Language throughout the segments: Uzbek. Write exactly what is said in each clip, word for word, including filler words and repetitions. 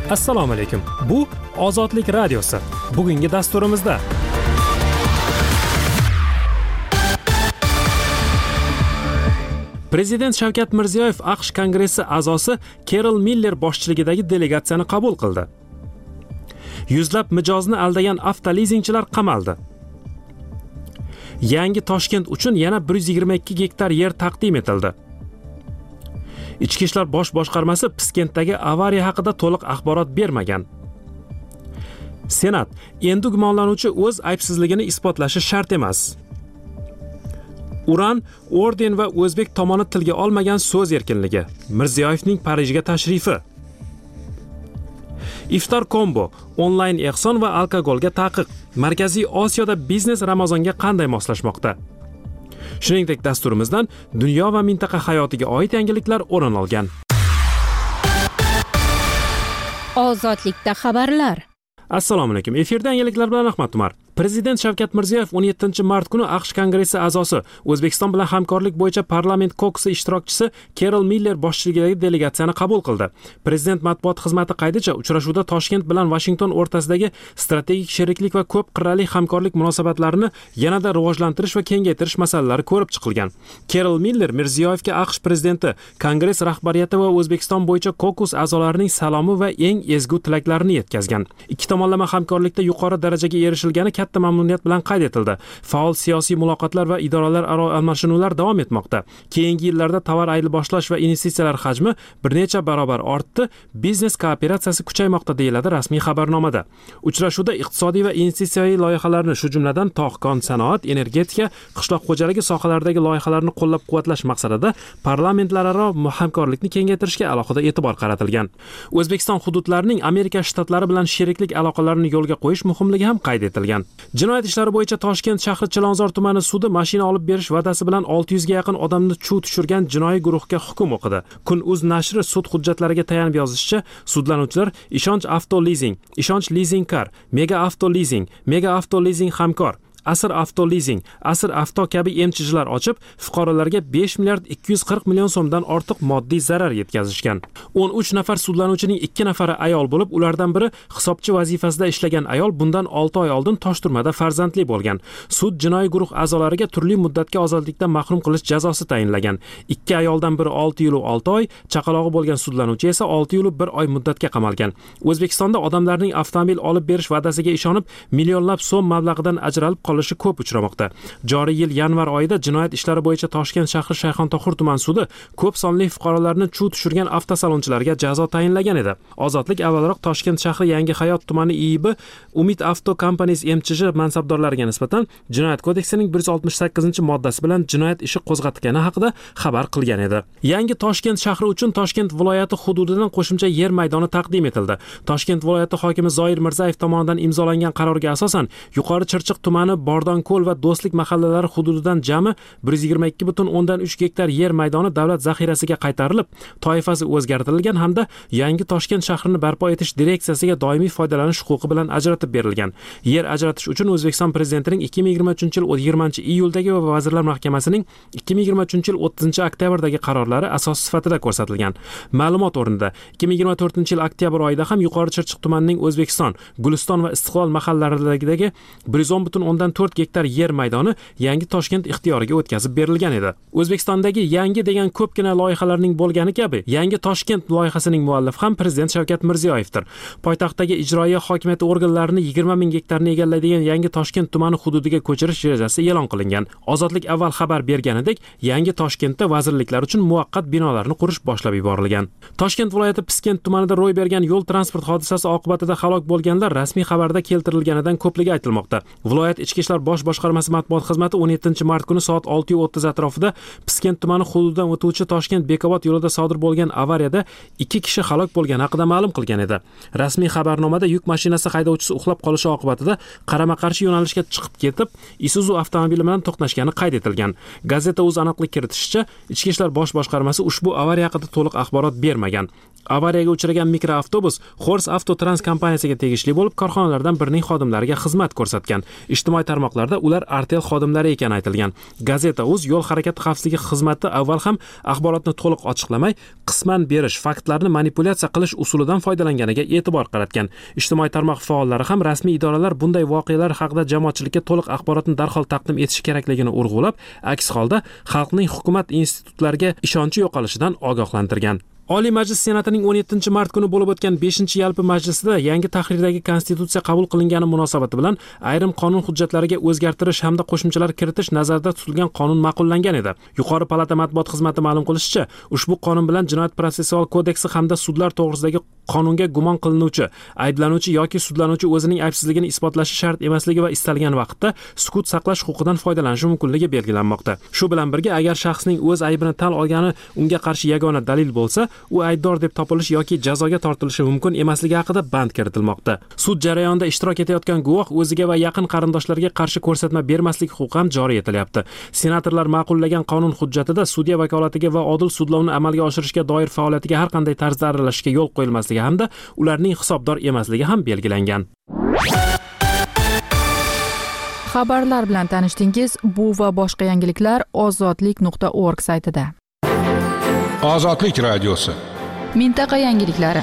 Assalomu alaykum. Bu Ozodlik radiosi. Bugungi dasturimizda Prezident Shavkat Mirziyoyev AQSh Kongressi a'zosi Carol Miller boshchiligidagi delegatsiyani qabul qildi. Yuzlab mijozni aldagan avtolizingchilar qamaldi. Yangi Toshkent uchun yana bir yuz yigirma ikki gektar yer taqdim etildi. Ichki ishlar bosh boshqarmasi Piskentdagi avariya haqida to'liq axborot bermagan. Senat endi gumonlanuvchi o'z aybsizligini isbotlashi shart emas. Uran, orden va o'zbek tomoni tilga olmagan so'z erkinligi. Mirziyoyevning Parijga tashrifi. Iftor kombo, onlayn ehson va alkogolga taqiq. Markaziy Osiyoda biznes Ramazonga qanday moslashmoqda? Shuningdek, dasturimizdan dunyo va mintaqa hayotiga oid yangiliklar o'rin olgan. Ozodlikda xabarlar. Assalomu alaykum. Efirda yangiliklar bilan Ahmad Umar. Prezident Shavkat Mirziyoyev o'n yettinchi mart kuni AQSh Kongressi a'zosi, O'zbekiston bilan hamkorlik bo'yicha parlament kokusi ishtirokchisi Carol Miller boshchiligidagi delegatsiyani qabul qildi. Prezident matbuot xizmati qaydicha, uchrashuvda Toshkent bilan Washington o'rtasidagi strategik sheriklik va ko'p qirrali hamkorlik munosabatlarini yanada rivojlantirish va kengaytirish masalalari ko'rib chiqilgan. Carol Miller Mirziyoyevga AQSh prezidenti, Kongress rahbariyati va O'zbekiston bo'yicha kokus a'zolarining salomi va eng ezgu tilaklarini yetkazgan. Ikki tomonlama hamkorlikda yuqori darajaga erishilgani katta mamnuniyat bilan qayd etildi. Faol siyosiy muloqotlar va idoralararo almashinuvlar davom etmoqda. Keyingi yillarda tovar ayirboshlash va investitsiyalar hajmi bir necha barobar ortdi. Biznes kooperatsiyasi kuchaymoqda deyiladi rasmiy xabarnomada. Uchrashuvda iqtisodiy va investitsiyaviy loyihalarni, shu jumladan tog'-kon sanoat, energetika, qishloq xo'jaligi sohalaridagi loyihalarni qo'llab-quvvatlash maqsadida parlamentlararo hamkorlikni kengaytirishga alohida e'tibor qaratilgan. O'zbekiston hududlarining Amerika shtatlari bilan sheriklik aloqalarini yo'lga qo'yish muhimligi ham qayd etilgan. Jinoyat ishlari bo'yicha Toshkent shahri Chilonzor tumani sudi mashina olib berish va'dasi bilan olti yuz ga yaqin odamni chuv tushirgan jinoiy guruhga hukm o'qidi. Kun.uz nashri sud hujjatlariga tayanib yozishicha, sudlanuvchilar Ishonch Avto Leasing, Ishonch Leasing Car, Mega Avto Leasing, Mega Avto Leasing Hamkor, Asr Avto Leasing, Asr Avto kabi emchijilar ochib, fuqarolarga besh milliard ikki yuz qirq million so'mdan ortiq moddiy zarar yetkazishgan. o'n uch nafar sudlanuvchining ikki nafari ayol bo'lib, ulardan biri hisobchi vazifasida ishlagan ayol bundan olti oy oldin Toshturmada farzandli bo'lgan. Sud jinoiy guruh a'zolariga turli muddatga ozodlikdan mahrum qilish jazosi tayinlagan. Ikki ayoldan biri olti yil va olti oy, chaqalog'i bo'lgan sudlanuvchi esa olti yil va bir oy muddatga qamalgan. O'zbekistonda odamlarning avtomobil olib berish va'dasiga ishonib, millionlab so'm mablag'idan ajralib qolishi ko'p uchramoqda. Joriy yil yanvar oyida jinoyat ishlari bo'yicha Toshkent shahri Shayxontohur tuman sudi ko'p sonli fuqarolarni chuv tushirgan avtosalonchilarga jazo tayinlagan edi. Ozodlik avvalroq Toshkent shahri Yangi Hayot tumani I I B Umid Avto Companies emchiji mansabdorlariga nisbatan Jinoyat kodeksining bir yuz oltmish sakkizinchi moddasi bilan jinoyat ishi qo'zg'atgani haqida xabar qilgan edi. Yangi Toshkent shahri uchun Toshkent viloyati hududidan qo'shimcha yer maydoni taqdim etildi. Toshkent viloyati hokimi Zoir Mirzayev tomonidan imzolangan qarorga asosan Yuqori Chirchiq tumani Bordonko'l va Do'stlik mahallalari hududidan jami bir yuz yigirma ikki butun o'ndan uch gektar yer maydoni davlat zaxirasiga qaytarilib, toifasi o'zgartirilgan hamda Yangi Toshkent shahrini barpo etish direksiyasiga doimiy foydalanish huquqi bilan ajratib berilgan. Yer ajratish uchun O'zbekiston prezidentining ikki ming yigirma uchinchi yil yigirmanchi iyuldagi va Vazirlar Mahkamasining ikki ming yigirma uchinchi yil o'ttizinchi oktyabrdagi qarorlari asos sifatida ko'rsatilgan. Ma'lumot o'rnida ikki ming yigirma to'rtinchi yil oktyabr oyida ham Yuqori Chirchiq tumanining O'zbekiston, Guliston va Istiqlol mahallalaridagi bir yuz o'n butun o'ndan to'rt gektar yer maydoni Yangi Toshkent ixtiyoriga o'tkazib berilgan edi. O'zbekistondagi yangi degan ko'pgina loyihalarning bo'lgani kabi, Yangi Toshkent loyihasining muallifi ham Prezident Shavkat Mirziyoyevdir. Poytaxtdagi ijroiya hokimiyati organlarini yigirma ming gektarni egallaydigan Yangi Toshkent tumani hududiga ko'chirish rejasi e'lon qilingan. Ozodlik avval xabar berganidek, Yangi Toshkentda vazirliklar uchun muvaqqat binolarni qurish boshlab yuborilgan. Toshkent viloyati Piskent tumanida ro'y bergan yo'l transport hodisasi oqibatida halok bo'lganlar rasmiy xabarda keltirilganidan ko'pligi aytilmoqda. Viloyat ichki ishlar bosh boshqarmasi matbuot xizmati o'n yettinchi mart kuni soat olti o'ttiz atrofida Piskent tumani hududidan o'tuvchi Toshkent Bekobod yo'lida sodir bo'lgan avariyada ikki kishi halok bo'lgani haqida ma'lum qilgan edi. Rasmiy xabarnomada yuk mashinasi haydovchisi uxlab qolishi oqibatida qarama-qarshi yo'nalishga chiqib ketib, Isuzu avtomobili bilan to'qnashgani qayd etilgan. Gazeta.uz aniqlik kiritishicha, ichki ishlar bosh boshqarmasi ushbu avariya haqida to'liq axborot bermagan. Avariyaga uchragan mikroavtobus Xors Avtotrans kompaniyasiga tegishli bo'lib, korxonalardan birining xodimlariga xizmat ko'rsatgan. Ijtimoiy tarmoqlarda ular artel xodimlari ekani aytilgan. Gazeta uz yo'l harakati xavfsizligi xizmati avval ham axborotni to'liq ochiqlamay, qisman berish, faktlarni manipulyatsiya qilish usulidan foydalanganiga e'tibor qaratgan. Ijtimoiy tarmoq faollari ham rasmiy idoralar bunday voqealar haqida jamoatchilikka to'liq axborotni darhol taqdim etish kerakligini urg'ulab, aks holda xalqning hukumat institutlariga ishonchi yo'qolishidan ogohlantirgan. Oliy Majlis Senatining o'n yettinchi mart kuni bo'lib o'tgan beshinchi yalpi majlisida yangi tahrirdagi konstitutsiya qabul qilingani munosabati bilan ayrim qonun hujjatlariga o'zgartirish hamda qo'shimchalar kiritish nazarda tutilgan qonun ma'qullangan edi. Yuqori palata matbuot xizmati ma'lum qilishicha, ushbu qonun bilan Jinoyat protsessual kodeksi hamda sudlar to'g'risidagi qonunga gumon qilinuvchi, ayblanuvchi yoki sudlanuvchi o'zining aybsizligini isbotlashi shart emasligi va istalgan vaqtda sukut saqlash huquqidan foydalanishi mumkinligi belgilanmoqda. Shu bilan birga, agar shaxsning o'z aybini tan olgani unga qarshi yagona dalil bo'lsa, u aybdor deb topilishi yoki jazoga tortilishi mumkin emasligi haqida band kiritilmoqda. Sud jarayonida ishtirok etayotgan guvoh o'ziga va yaqin qarindoshlariga qarshi ko'rsatma bermaslik huquqi ham joriy etilyapti. Senatorlar ma'qullagan qonun hujjatida sudya vakolatiga va odil sudlovni amalga oshirishga doir faoliyatiga har qanday tarzda aralashishga yo'l qo'yilmasligi hamda ularning hisobdor emasligi ham belgilangan. Xabarlar bilan tanishdingiz. Bu va boshqa yangiliklar ozodlik nuqta org saytida. Ozodlik radiosi. Mintaqa yangiliklari.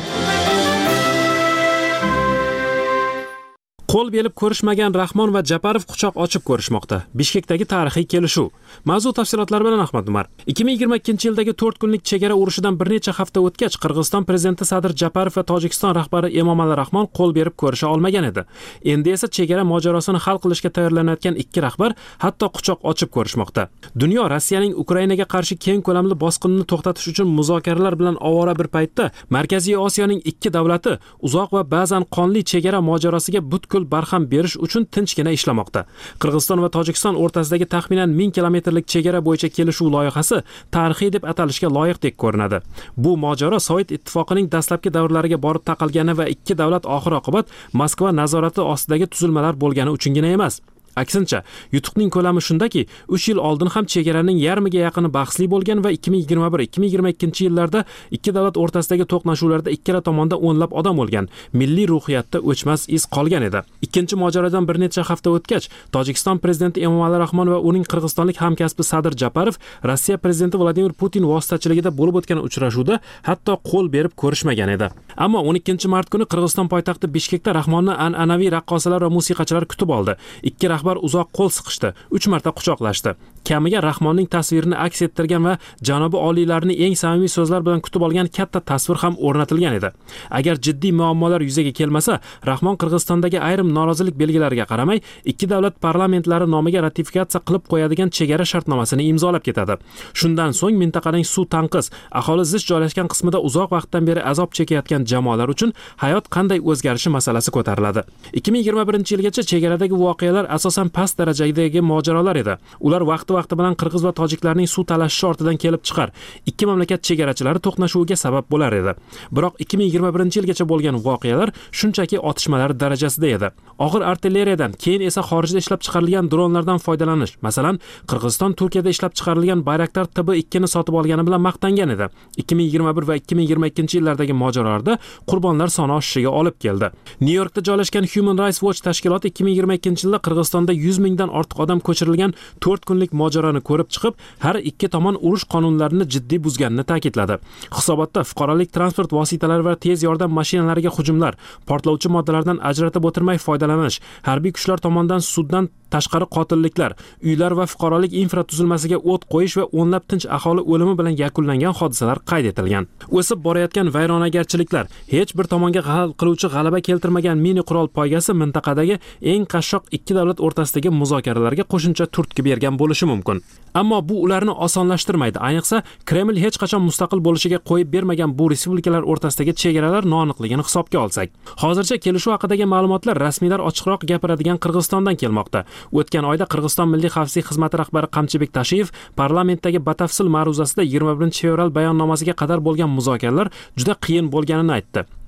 Qo'l berib ko'rishmagan Rahmon va Japarov quchoq ochib ko'rishmoqda. Bishkekdagi tarixiy kelishuv. Mavzu tafsilotlari bilan Ahmad Umar. ikki ming yigirma ikkinchi yildagi to'rt kunlik chegara urushidan bir necha hafta o'tgach, Qirg'iziston prezidenti Sadir Japarov va Tojikiston rahbari Emomali Rahmon qo'l berib ko'risha olmagan edi. Endi esa chegara mojarosini hal qilishga tayyorlanayotgan ikki rahbar hatto quchoq ochib ko'rishmoqda. Dunyo Rossiyaning Ukrainaga qarshi keng ko'lamli bosqinini to'xtatish uchun muzokaralar bilan ovora bir paytda Markaziy Osiyoning ikki davlati uzoq va ba'zan qonli chegara mojarosiga butkul barham berish uchun tinchgina ishlamoqda. Qirg'iziston va Tojikiston o'rtasidagi taxminan ming kilometrlik chegara bo'yicha kelishuv loyihasi tarixiy deb atalishga loyiqdek ko'rinadi. Bu mojaro Sovet ittifoqining dastlabki davrlariga borib taqalgani va ikki davlat oxir-oqibat Moskva nazorati ostidagi tuzilmalar bo'lgani uchungina emas. Aksincha, yutuqning ko'lami shundaki, uch yil oldin ham chegaraning yarmiga yaqini bahsli bo'lgan va ikki ming yigirma bir ikki ming yigirma ikkinchi yillarda ikki davlat o'rtasidagi to'qnashuvlarda ikkala tomonda o'nlab odam o'lgan, milliy ruhiyatda o'chmas iz qolgan edi. Ikkinchi mojarodan bir necha hafta o'tgach, Tojikiston prezidenti Emomali Rahmon va uning qirg'izistonlik hamkasbi Sadir Japarov Rossiya prezidenti Vladimir Putin vositachiligida bo'lib o'tgan uchrashuvda hatto qo'l berib ko'rishmagan edi. Ammo o'n ikkinchi mart kuni Qirg'iziston poytaxti Bishkekda Rahmonni an'anaviy raqqosalar va musiqachilar kutib oldi. Ikki rahbar uzoq qo'l siqishdi, uch marta quchoqlashdi. Kamiga Rahmonning tasvirini aks ettirgan va janobi oliylarni eng samimiy so'zlar bilan kutib olgan katta tasvir ham o'rnatilgan edi. Agar jiddiy muammolar yuzaga kelmasa, Rahmon Qirg'izistondagi ayrim norozilik belgilariga qaramay, ikki davlat parlamentlari nomiga ratifikatsiya qilib qo'yadigan chegara shartnomasini imzolab ketadi. Shundan so'ng mintaqaning suv tanqis, aholi zich joylashgan qismida uzoq vaqtdan beri azob chekayotgan jamoalar uchun hayot qanday o'zgarishi masalasi ko'tariladi. ikki ming yigirma birinchi yilgacha chegaradagi voqealar asosan past darajadagi mojarolar edi. Ular vaqti vaqti bilan qirg'iz va tojiklarning suv talashishi ortidan kelib chiqar, ikki mamlakat chegarachilari to'qnashuviga sabab bo'lar edi. Biroq ikki ming yigirma birinchi yilgacha bo'lgan voqealar shunchaki otishmalar darajasida edi. Og'ir artilleriyadan, keyin esa xorijda ishlab chiqarilgan dronlardan foydalanish, masalan, Qirg'iziston Turkiyada ishlab chiqarilgan Bayraktar T B ikki ni sotib olgani bilan maqtangan edi. ikki ming yigirma bir va ikki ming yigirma ikkinchi yillardagi mojarolarda qurbonlar soni oshishiga olib keldi. Nyu-Yorkda joylashgan Human Rights Watch tashkiloti ikki ming yigirma ikkinchi yilda Qirg'izistonda yuz mingdan ortiq odam ko'chirilgan to'rt kunlik mojaroni ko'rib chiqib, har ikki tomon urush qonunlarini jiddiy buzganini ta'kidladi. Hisobotda fuqarolik transport vositalari va tez yordam mashinalariga hujumlar, portlovchi moddalardan ajratib o'tirmay foydalanish, harbiy kuchlar tomonidan suddan tashqari qotilliklar, uylar va fuqarolik infratuzilmasiga o't qo'yish va o'nlab tinch aholi o'limi bilan yakunlangan hodisalar qayd etilgan. O'sib borayotgan vayronagarchiliklar, hech bir tomonga hal qiluvchi g'alaba keltirmagan mini qurol poygasi mintaqadagi eng qashshoq ikki davlat o'rtasidagi muzokaralarga qo'shimcha turtki bergan bo'lishi mumkin. Ammo bu ularni osonlashtirmaydi. Ayniqsa, Kreml hech qachon mustaqil bo'lishiga qo'yib bermagan bu respublikalar o'rtasidagi chegaralar noaniqligini hisobga olsak. Hozircha kelishuv haqidagi ma'lumotlar rasmiylar ochiqroq gapiradigan Qirg'izistondan kelmoqda. O'tgan oyda Qirg'iziston Milliy xavfsizlik xizmati rahbari Qamchibek Tashiyev parlamentdagi batafsil ma'ruzasida yigirma birinchi fevral bayonnomasiga qadar bo'lgan muzokaralar juda qiyin bo'lganini aytdi.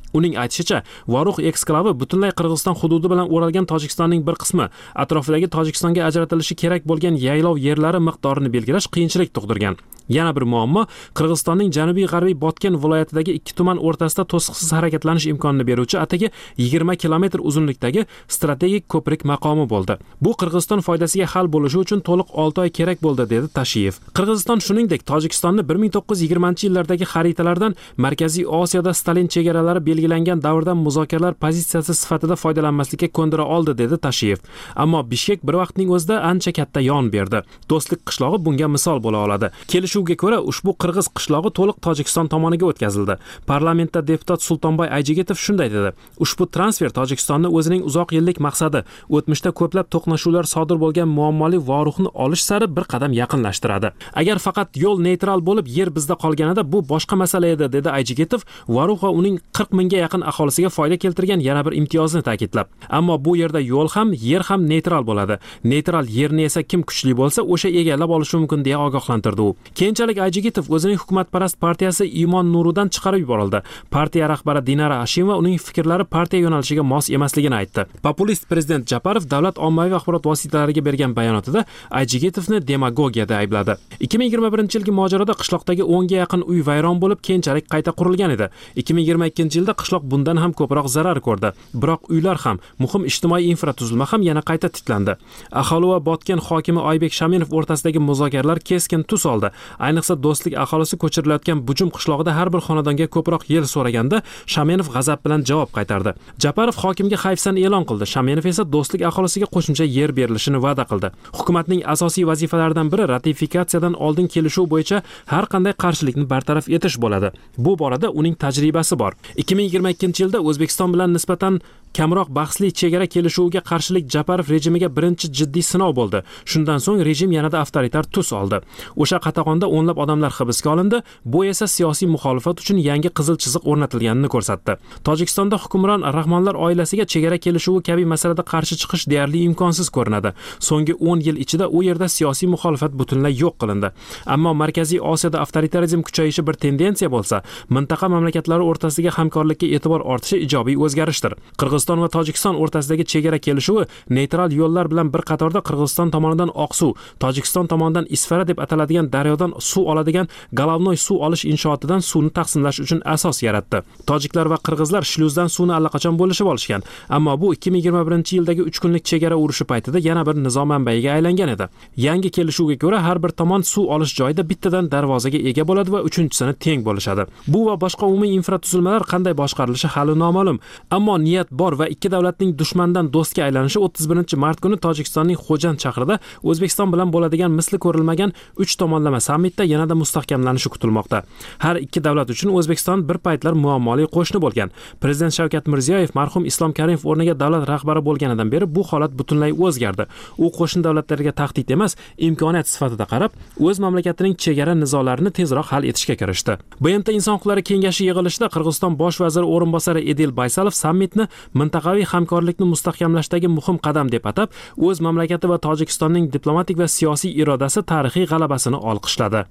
Uning aytishicha, Voruh eksklavi butunlay Qirg'iziston hududi bilan o'ralgan Tojikistonning bir qismi, atrofidagi Tojikistonga ajratilishi kerak bo'lgan yaylov yerlari miqdorini belgilash qiyinchilik tug'dirgan. Yana bir muammo, Qirg'izistonning janubiy-g'arbiy Botken viloyatidagi ikki tuman o'rtasida to'siqsiz harakatlanish imkonini beruvchi atigi yigirma kilometr uzunlikdagi strategik ko'prik maqomi bo'ldi. Bu Qirg'iziston foydasiga hal bo'lishi uchun to'liq olti oy kerak bo'ldi, dedi Tashiyev. Qirg'iziston shuningdek Tojikistonni bir ming to'qqiz yuz yigirmanchi yillardagi xaritalardan Markaziy Osiyoda Stalin chegaralari belgilangan davrdan muzokaralar pozitsiyasi sifatida foydalanmaslikka ko'ndira oldi, dedi Tashiyev. Ammo Bishkek bir vaqtning o'zida ancha katta yon berdi. Do'stlik qishlog'i bunga misol bo'la oladi. Kelishuvga ko'ra ushbu qirg'iz qishlog'i to'liq Tojikiston tomoniga o'tkazildi. Parlamentda deputat Sultonboy Ayjigitov shunday dedi: "Ushbu transfer Tojikistonni o'zining uzoq yillik maqsadi, o'tmishda ko'plab to'qnashuvlar sodir bo'lgan muammoli Voruhni olish sari bir qadam yaqinlashtiradi. Agar faqat yo'l neytral bo'lib, yer bizda qolganida bu boshqa masala edi", dedi Ayjigitov, Voruh va uning qirq mingga yaqin aholisiga foyda keltirgan yana bir imtiyozni ta'kidlab. Ammo bu yerda yo'l ham, yer ham neytral bo'ladi. Neytral yerni esa kim kuchli bo'lsa, o'sha egallab olishi mumkin, deya ogohlantirdi u. Keyinchalik Ayjigitov o'zining hukumatparast partiyasi Imon Nuridan chiqarib yuborildi. Partiya rahbari Dinara Ashimova uning fikrlari partiya yo'nalishiga mos emasligini aytdi. Populist prezident Japarov davlat ommaviy axborot vositalariga bergan bayonotida Ayjigitovni demagogiyada aybladi. ikki ming yigirma birinchi yilgi mojaroda qishloqdagi o'nga yaqin uy vayron bo'lib, keyinchalik qayta qurilgan edi. ikki ming yigirma ikkinchi yilda qishloq bundan ham ko'proq zarar ko'rdi. Biroq uylar ham, muhim ijtimoiy infratuzilma ham yana qayta tiklandi. Aholi va Botken hokimi Oybek Shaminov o'rtasidagi muzokaralar keskin tus oldi. Ayniqsa do'stlik aholisi ko'chirilayotgan Bujum qishlog'ida har bir xonadonga ko'proq yer so'raganda Shaminov g'azab bilan javob qaytardi. Japarov hokimga hayfsan e'lon qildi. Shaminov esa do'stlik aholisiga qo'shimcha yer berilishini va'da qildi. Hukumatning asosiy vazifalaridan biri ratifikatsiyadan oldin kelishuv bo'yicha har qanday qarshilikni bartaraf etish bo'ladi. Bu borada uning tajribasi bor. ikki ming yigirma ikkinchi yilda O'zbekiston bilan nisbatan kamroq bahsli chegara kelishuviga qarshilik Japarov rejimiga birinchi jiddiy sinov bo'ldi. Shundan so'ng rejim yanada avtoritar tus oldi. O'sha qatag'onda o'nlab odamlar hibsga olindi. Bu esa siyosiy muxolifat uchun yangi qizil chiziq o'rnatilganini ko'rsatdi. Tojikistonda hukmron Rahmonlar oilasiga chegara kelishuvi kabi masalada qarshi chiqish deyarli imkonsiz ko'rinadi. So'nggi o'n yil ichida u yerda siyosiy muxolifat butunlay yo'q qilindi. Ammo Markaziy Osiyoda avtoritarizm kuchayishi bir tendensiya bo'lsa, mintaqa mamlakatlari o'rtasidagi hamkorlikka e'tibor ortishi ijobiy o'zgarishdir. Qirg'iziston va Tojikiston o'rtasidagi chegara kelishuvi neytral yo'llar bilan bir qatorda Qirg'iziston tomonidan Oqsuv, Tojikiston tomonidan Isfara deb ataladigan daryodan suv oladigan Galavnoy suv olish inshootidan suvni taqsimlash uchun asos yaratdi. Tojiklar va qirg'izlar shluzdan suvni allaqachon bo'lishib olishgan. Ammo bu ikki ming yigirma birinchi yildagi uch kunlik chegara urushi paytida yana bir nizo manbaiga aylangan edi. Yangi kelishuvga ko'ra har bir tomon suv olish joyida bittadan darvozaga ega bo'ladi va uchinchisini teng bo'lishadi. Bu va boshqa umumiy infratuzilmalar qanday boshqarilishi hali noma'lum. Ammo niyat bor va ikki davlatning dushmandan do'stga aylanishi o'ttiz birinchi mart kuni Tojikistonning Xo'jand shahrida O'zbekiston bilan bo'ladigan misli ko'rilmagan uch tomonlama sammitda yanada mustahkamlanishi kutilmoqda. Har ikki davlat uchun O'zbekiston bir paytlar muammoli qo'shni bo'lgan. Prezident Shavkat Mirziyoyev marhum Islom Karimov o'rniga davlat rahbari bo'lganidan beri bu holat butunlay o'zgardi. U qo'shni davlatlarga tahdid emas, imkoniyat sifatida qarab, o'z mamlakatining chegara nizolarini tezroq hal etishga kirishdi. B M T Inson huquqlari kengashi yig'ilishida Qirg'iziston bosh vaziri o'rinbosari Edil Baysalov sammitni mintaqaviy hamkorlikni mustahkamlashdagi muhim qadam deb atab, o'z mamlakati va Tojikistonning diplomatik va siyosiy irodasi tarixiy g'alabasini olqishladi.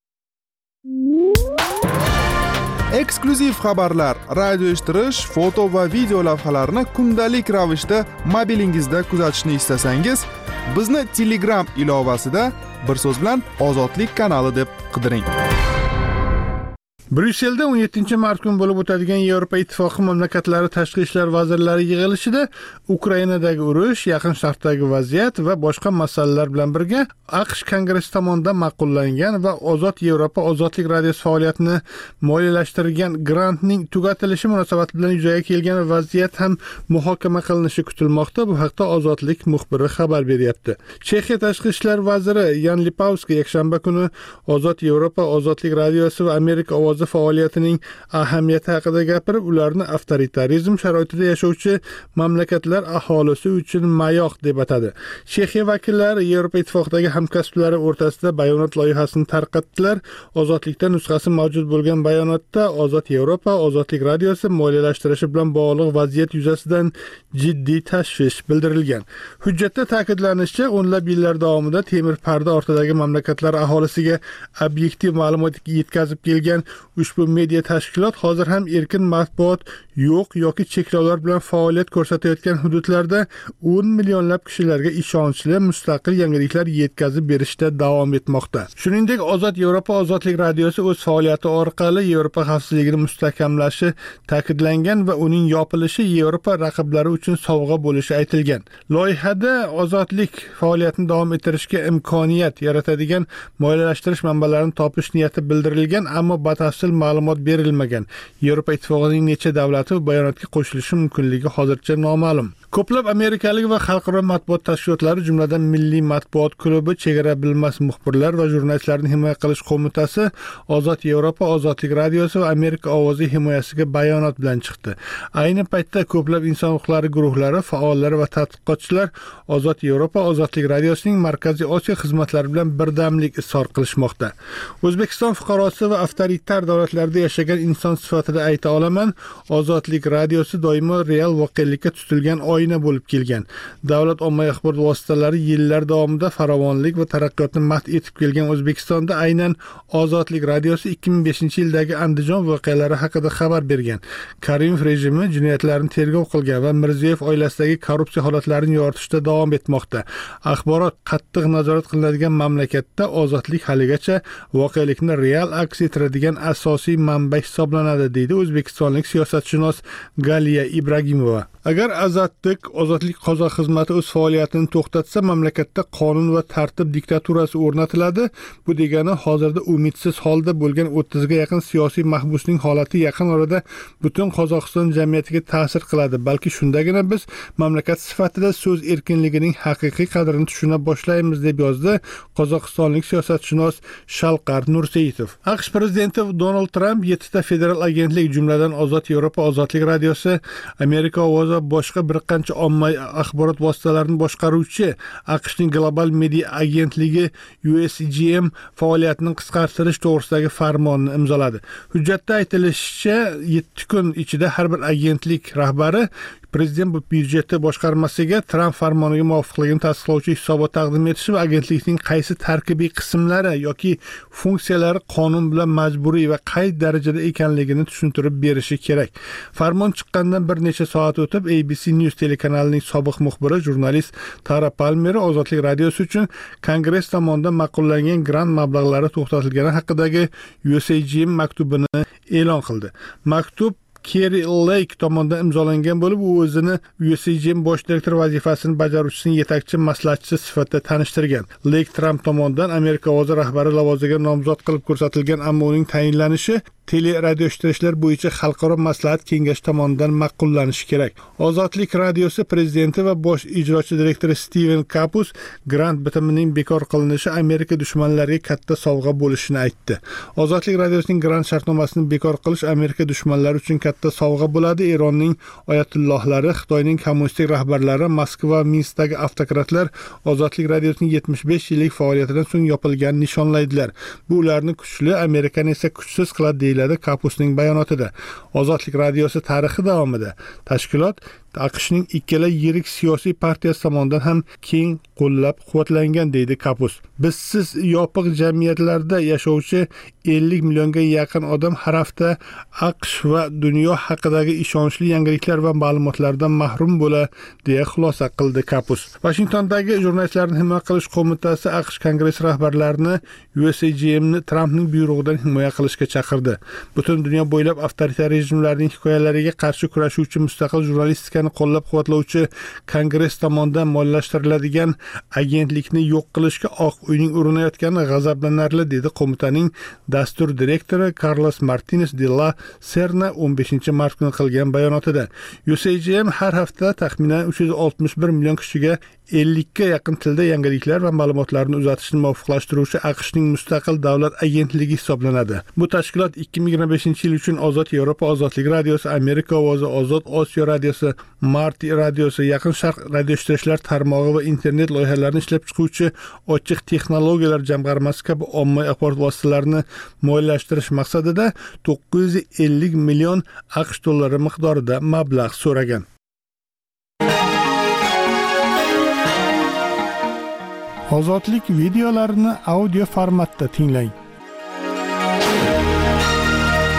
Eksklyuziv xabarlar, radio eshittirish, foto va video lavhalarni kundalik ravishda mobilingizda kuzatishni istasangiz, bizni Telegram ilovasida bir so'z bilan Ozodlik kanali deb qidiring. Bryusselda o'n yettinchi mart kuni bo'lib o'tadigan Yevropa Ittifoqi mamlakatlari tashqi ishlar vazirlari yig'ilishida Ukrainadagi urush, Yaqin Sharqdagi vaziyat va boshqa masalalar bilan birga AQSh Kongressi tomonidan ma'qullangan va Ozod Yevropa ozodlik radiosi faoliyatini moliyalashtirgan grantning tugatilishi munosabati bilan yuzaga kelgan vaziyat ham muhokama qilinishi kutilmoqda. Bu haqda Ozodlik muxbiri xabar beryapti. Chexiya tashqi ishlar vaziri Yan Lipavskiy yakshanba kuni Ozod Yevropa ozodlik radiosi va Amerika ovozi faoliyatining ahamiyati haqida gapirib, ularni avtoritarizm sharoitida yashovchi mamlakatlar aholisi uchun mayoq deb atadi. Chexiya vakillari Yevropa Ittifoqidagi hamkasblari o'rtasida bayonot loyihasini tarqatdilar. Ozodlikda nusxasi mavjud bo'lgan bayonotda Ozod Yevropa ozodlik radiosi moliyalashtirishi bilan bog'liq vaziyat yuzasidan jiddiy tashvish bildirilgan. Hujjatda ta'kidlanishicha, o'nlab yillar davomida temir parda ortidagi mamlakatlar aholisiga obyektiv ma'lumot yetkazib kelgan Ushbu media tashkilot hozir ham erkin matbuot yo'q yoki cheklovlar bilan faoliyat ko'rsatayotgan hududlarda o'n millionlab kishilarga ishonchli mustaqil yangiliklar yetkazib berishda davom etmoqda. Shuningdek, Ozod Yevropa ozodlik radiosi o'z faoliyati orqali Yevropa xavfsizligini mustahkamlashi ta'kidlangan va uning yopilishi Yevropa raqiblari uchun sovg'a bo'lishi aytilgan. Loyihada ozodlik faoliyatini davom ettirishga imkoniyat yaratadigan moliyalashtirish manbalarini topish niyati bildirilgan, ammo batafsil ma'lumot berilmagan. Yevropa ittifoqining necha davlati bu bayonotga qo'shilishi mumkinligi hozircha noma'lum. Ko'plab amerikalik va xalqaro matbuot tashkilotlari, jumladan Milliy matbuot klubi, Chegara bilmas muxbirlar va jurnalistlarni himoya qilish qo'mitasi Ozod Yevropa ozodlik radiosi va Amerika ovozi himoyasiga bayonot bilan chiqdi. Ayni paytda ko'plab inson huquqlari guruhlari, faollari va tadqiqotchilar Ozod Yevropa ozodlik radiosining Markaziy Osiyo xizmatlari bilan birdamlik izhor qilishmoqda. O'zbekiston fuqarosi va avtoritar davlatlarda yashagan inson sifatida ayta olaman, ozodlik radiosi doimo real voqelikka tutilgan oyna bo'lib kelgan. Davlat ommaviy axborot vositalari yillar davomida farovonlik va taraqqiyotni madh etib kelgan O'zbekistonda aynan Ozodlik radiosi ikki ming beshinchi yildagi Andijon voqealari haqida xabar bergan. Karimov rejimi jinoyatlarni tergov qilgan va Mirziyoyev oilasidagi korrupsiya holatlarini yoritishda davom etmoqda. Axborot qattiq nazorat qilinadigan mamlakatda ozodlik haligacha voqelikni real aks ettiradigan asosiy manba hisoblanadi, deydi o'zbekistonlik siyosatshunos Galiya Ibragimova. Agar Azadlik ozodlik qozoq xizmati o'z faoliyatini to'xtatsa, mamlakatda qonun va tartib diktaturasi o'rnatiladi. Bu degani hozirda umidsiz holda bo'lgan o'ttiz ga yaqin siyosiy mahbusning holati yaqin orada butun Qozog'iston jamiyatiga ta'sir qiladi. Balki shundagina biz mamlakat sifatida so'z erkinligining haqiqiy qadrini tushuna boshlaymiz, deb yozdi qozog'istonlik siyosatshunos Shalqar Nurseyitov. AQSh prezidenti Donald Trump yettita federal agentlik, jumladan Ozod Yevropa ozodlik radiosi, Amerika ovozi va boshqa bir qancha ommaviy axborot vositalarini boshqaruvchi AQShning global media agentligi U S G M faoliyatini qisqartirish to'g'risidagi farmonni imzoladi. Hujjatda aytilishicha, yetti kun ichida har bir agentlik rahbari prezident byudjeti boshqarmasiga Trump farmoniga muvofiqligini tasdiqlovchi hisobot taqdim etishi va agentlikning qaysi tarkibiy qismlari yoki funksiyalari qonun bilan majburiy va qay darajada ekanligini tushuntirib berishi kerak. Farmon chiqqandan bir necha soat o'tib, A B C News telekanalining sobiq muxbiri, jurnalist Tara Palmer ozodlik radiosi uchun Kongress tomonidan ma'qullangan grant mablag'lari to'xtatilgani haqidagi U S G M maktubini e'lon qildi. Maktub Kerry Lake tomonidan imzolangan bo'lib, u o'zini U S G M bosh direktor vazifasini bajaruvchisining yetakchi maslahatchisi sifatida tanishtirgan. Lake Trump tomonidan Amerika ovozi rahbari lavozimiga nomzod qilib ko'rsatilgan, ammo uning tayinlanishi teleradioishtirishlar bo'yicha xalqaro maslahat kengashi tomonidan ma'qullanishi kerak. Ozodlik radiosi prezidenti va bosh ijrochi direktori Steven Kapus grant bitimining bekor qilinishi Amerika dushmanlariga katta sovg'a bo'lishini aytdi. Ozodlik radiosining grant shartnomasini bekor qilish Amerika dushmanlari uchun katta sovg'a bo'ladi. Eronning oyatullohlari, Xitoyning kommunistik rahbarlari, Moskva va Minskdagi avtokratlar Ozodlik radiosining yetmish besh yillik faoliyatidan so'ng yopilganini nishonlaydilar. Bu ularni kuchli, Amerikani esa kuchsiz qiladi, deyiladi Kapusning bayonotida. Ozodlik radiosi tarixi davomida tashkilot AQShning ikkala yirik siyosiy partiyasi tomonidan ham keng qo'llab-quvvatlangan, deydi Kapus. Bizsiz yopiq jamiyatlarda yashovchi ellik millionga yaqin odam har hafta AQSh va dunyo haqidagi ishonchli yangiliklar va ma'lumotlardan mahrum bo'ladi, deya xulosa qildi Kapus. Washingtondagi jurnalistlarni himoya qilish qo'mitasi AQSh kongress rahbarlarini U S G Mni Trumpning buyrug'idan himoya qilishga chaqirdi. Butun dunyo bo'ylab avtoritar rejimlarning hikoyalariga qarshi kurashuvchi mustaqil jurnalistikani qo'llab-quvvatlovchi Kongress tomonidan moliyalashtiriladigan agentlikni yo'q qilishga Oq uyning urinayotgani g'azablanarli, dedi qo'mitaning dastur direktori Carlos Martinez de la Serna o'n beshinchi mart kuni qilgan bayonotida. U S G M har hafta taxminan uch yuz oltmish bir million kishiga ellik ga yaqin tilda yangiliklar va ma'lumotlarni uzatishni muvofiqlashtiruvchi AQShning mustaqil davlat agentligi hisoblanadi. Bu tashkilot ikki ming yigirma beshinchi yil uchun Ozod Yevropa ozodlik radiosi, Amerika ovozi, Ozod Osiyo radiosi, Marti radiosi, Yaqin Sharq radioishtirishlar tarmog'i va internet loyihalarini ishlab chiquvchi ochiq texnologiyalar jamg'armasi kabi ommaviy axborot vositalarini moliyalashtirish maqsadida to'qqiz yuz ellik million AQSh dollari miqdorida mablag' so'ragan. Ozodlik videolarini audio formatda tinglang.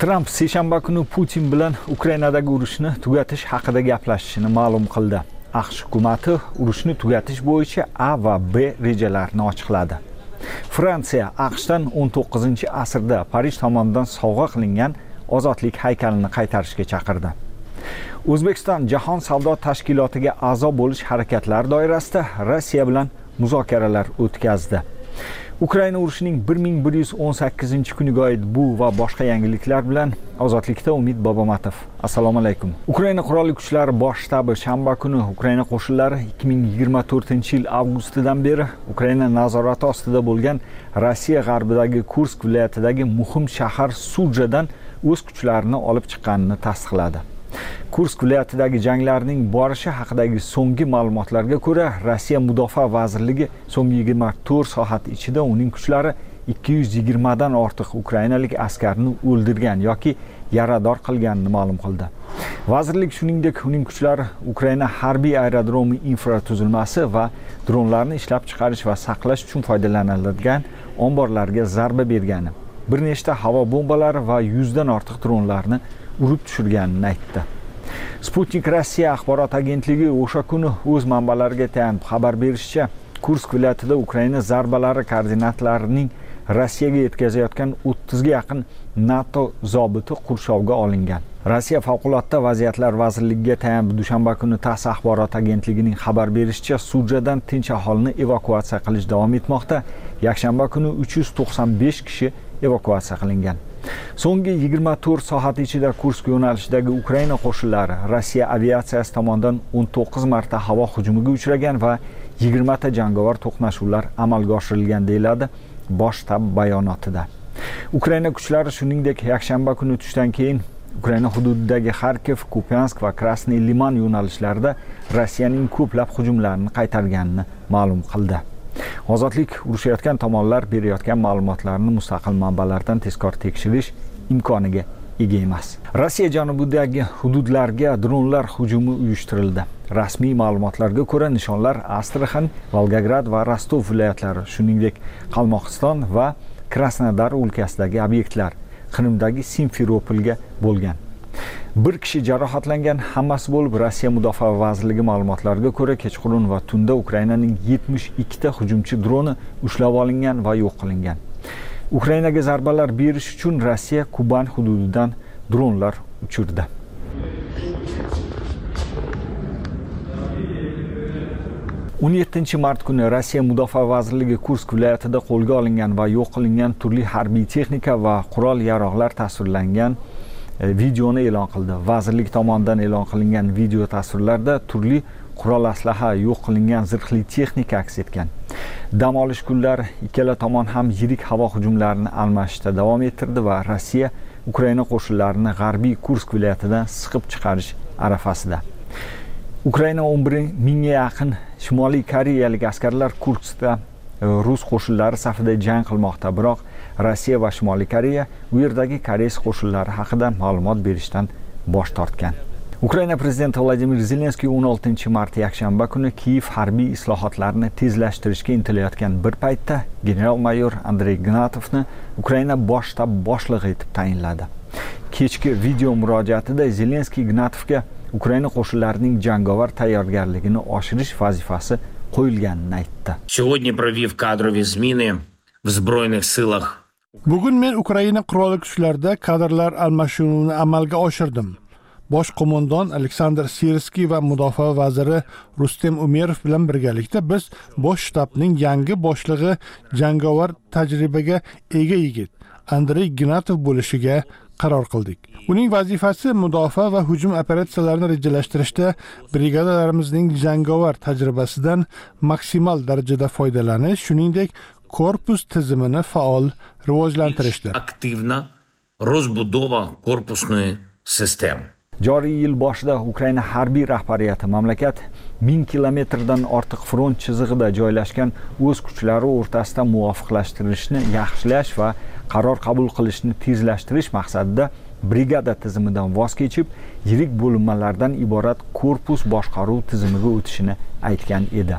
Tramp seshanba kuni Putin bilan Ukrainadagi urushni tugatish haqida gaplashishini ma'lum qildi. AQSh hukumati urushni tugatish bo'yicha A va B rejalarini ochiqladi. Fransiya AQShdan o'n to'qqizinchi asrda Parij tomonidan sovg'a qilingan ozodlik haykalini qaytarishga chaqirdi. O'zbekiston Jahon savdo tashkilotiga a'zo bo'lish harakatlari doirasida Rossiya bilan muzokaralar o'tkazdi. Ukraina urushining bir ming bir yuz o'n sakkizinchi kuniga oid bu va boshqa yangiliklar bilan Ozodlikda Umid Bobomatov. Assalomu alaykum. Ukraina qurolli kuchlari bosh shtabi shanba kuni Ukraina qo'shinlari ikki ming yigirma to'rtinchi yil avgustidan beri Ukraina nazorati ostida bo'lgan Rossiya g'arbidagi Kursk viloyatidagi muhim shahar Sujadan o'z kuchlarini olib chiqqanini tasdiqladi. Kursk viloyatidagi janglarning borishi haqidagi so'nggi ma'lumotlarga ko'ra, Rossiya Mudofaa vazirligi so'nggi yigirma to'rt soat ichida uning kuchlari ikki yuz yigirma dan ortiq ukrainalik askarni o'ldirgan yoki yarador qilganini ma'lum qildi. Vazirlik shuningdek uning kuchlari Ukraina harbiy aerodromi infratuzilmasi va dronlarni ishlab chiqarish va saqlash uchun foydalaniladigan omborlarga zarba bergani, bir nechta havo bombalari va yuzdan ortiq dronlarni urib tushirganini aytdi. Sputnik Rossiya axborot agentligi o'sha kuni o'z manbalariga tayanib xabar berishicha, Kursk viloyatida Ukraina zarbalari koordinatlarining Rossiyaga yetkazayotgan o'ttizga yaqin NATO zobiti qurshovga olingan. Rossiya favqulodda vaziyatlar vazirligiga tayanib dushanba kuni TASS axborot agentligining xabar berishicha, Sujadan tinch aholini evakuatsiya qilish davom etmoqda. Yakshanba kuni uch yuz to'qson besh kishi evakuatsiya qilingan. So'nggi yigirma to'rt soat ichida Kursk yo'nalishidagi Ukraina qo'shinlari Rossiya aviatsiyasi tomonidan o'n to'qqiz marta havo hujumiga uchragan va yigirma ta jangovar to'qnashuvlar amalga oshirilgan deyiladi bosh shtab bayonotida. Ukraina kuchlari shuningdek yakshanba kuni tushdan keyin Ukraina hududidagi Kharkiv, Kupiansk va Krasniy Liman yo'nalishlarida Rossiyaning ko'plab hujumlarini qaytarganini ma'lum qildi. Ozodlik urushayotgan tomonlar berayotgan ma'lumotlarni mustaqil manbalardan tezkor tekshirish imkoniga ega emas. Rossiya janubidagi hududlarga dronlar hujumi uyushtirildi. Rasmiy ma'lumotlarga ko'ra, nishonlar Astraxan, Volgograd va Rostov viloyatlari, shuningdek Qalmoqiston va Krasnodar o'lkasidagi obyektlar, Qrimdagi Simferopolga bo'lgan. Bir kishi jarohatlangan, hammasi bo'lib Rossiya Mudofaa vazirligi ma'lumotlariga ko'ra kechqurun va tunda Ukrainaning yetmish ikki ta hujumchi droni ushlab olingan va yo'q qilingan. Ukrainaga zarbalar berish uchun Rossiya Kuban hududidan dronlar uchirdi. o'n yettinchi mart kuni Rossiya Mudofaa vazirligi Kursk viloyatida qo'lga olingan va yo'q qilingan turli harbiy texnika va qurol-yarog'lar tasvirlangan videoni e'lon qildi. Vazirlik tomonidan e'lon qilingan video tasvirlarda turli qurol aslaha, yo'q qilingan zirhli texnika aks etgan. Dam olish kunlari ikkala tomon ham yirik havo hujumlarini almashishda davom ettirdi va Rossiya Ukraina qo'shinlarini g'arbiy Kursk viloyatidan siqib chiqarish arafasida. Ukraina o'n bir mingga yaqin Shimoliy Koreyalik askarlar Kurskda rus qo'shinlari safida jang qilmoqda, biroq Rossiya va Shimoliy Koreya u yerdagi koreys qo'shinlari haqida ma'lumot berishdan bosh tortgan. Ukraina prezidenti Vladimir Zelenskiy o'n oltinchi mart yakshanba kuni Kiyev harbiy islohotlarini tezlashtirishga intilayotgan bir paytda general-mayor Andrey Ignatovni Ukraina bosh shtab boshlig'i etib tayinladi. Kechki video murojaatida Zelenskiy Ignatovga Ukraina qo'shinlarining jangovar tayyorgarligini oshirish vazifasi qo'yilganini aytdi. Сегодня провев кадровые змины в Збройных силах. Bugun men Ukraina qurolli kuchlarida kadrlar almashinuvini amalga oshirdim. Bosh qo'mondon Aleksandr Sirskiy va mudofaa vaziri Rustem Umerov bilan birgalikda biz bosh shtabning yangi boshlig'i jangovar tajribaga ega yigit Andrey Ignatov bo'lishiga qaror qildik. Uning vazifasi mudofaa va hujum operatsiyalarini rejalashtirishda brigadalarimizning jangovar tajribasidan maksimal darajada foydalanish, shuningdek korpus tizimini faol rivojlantirishdir. Aktivna rozbudova korpusной sistemi. Joriy yil boshida Ukraina harbiy rahbariyati mamlakat ming kilometrdan ortiq front chizig'ida joylashgan o'z kuchlari o'rtasida muvofiqlashtirishni yaxshilash va qaror qabul qilishni tezlashtirish maqsadida brigada tizimidan voz kechib, yirik bo'linmalardan iborat korpus boshqaruv tizimiga o'tishini aytgan edi.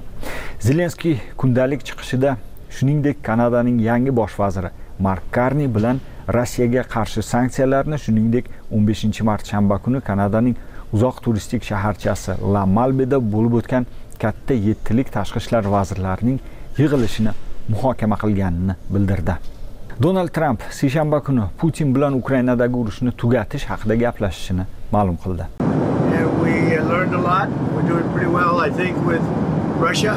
Zelenskiy kundalik chiqishida shuningdek Kanadaning yangi bosh vaziri Mark Carney bilan Rossiyaga qarshi sanksiyalarni, shuningdek o'n beshinchi mart shanba kuni Kanadaning uzoq turistik shaharchasi La Malbeda bo'lib o'tgan katta yettilik tashqi ishlar vazirlarining yig'ilishini muhokama qilganini bildirdi. Donald Trump seshanba kuni Putin bilan Ukrainadagi urushni tugatish haqida gaplashishini ma'lum qildi. We learned a lot. We're doing pretty well, I think, with Russia.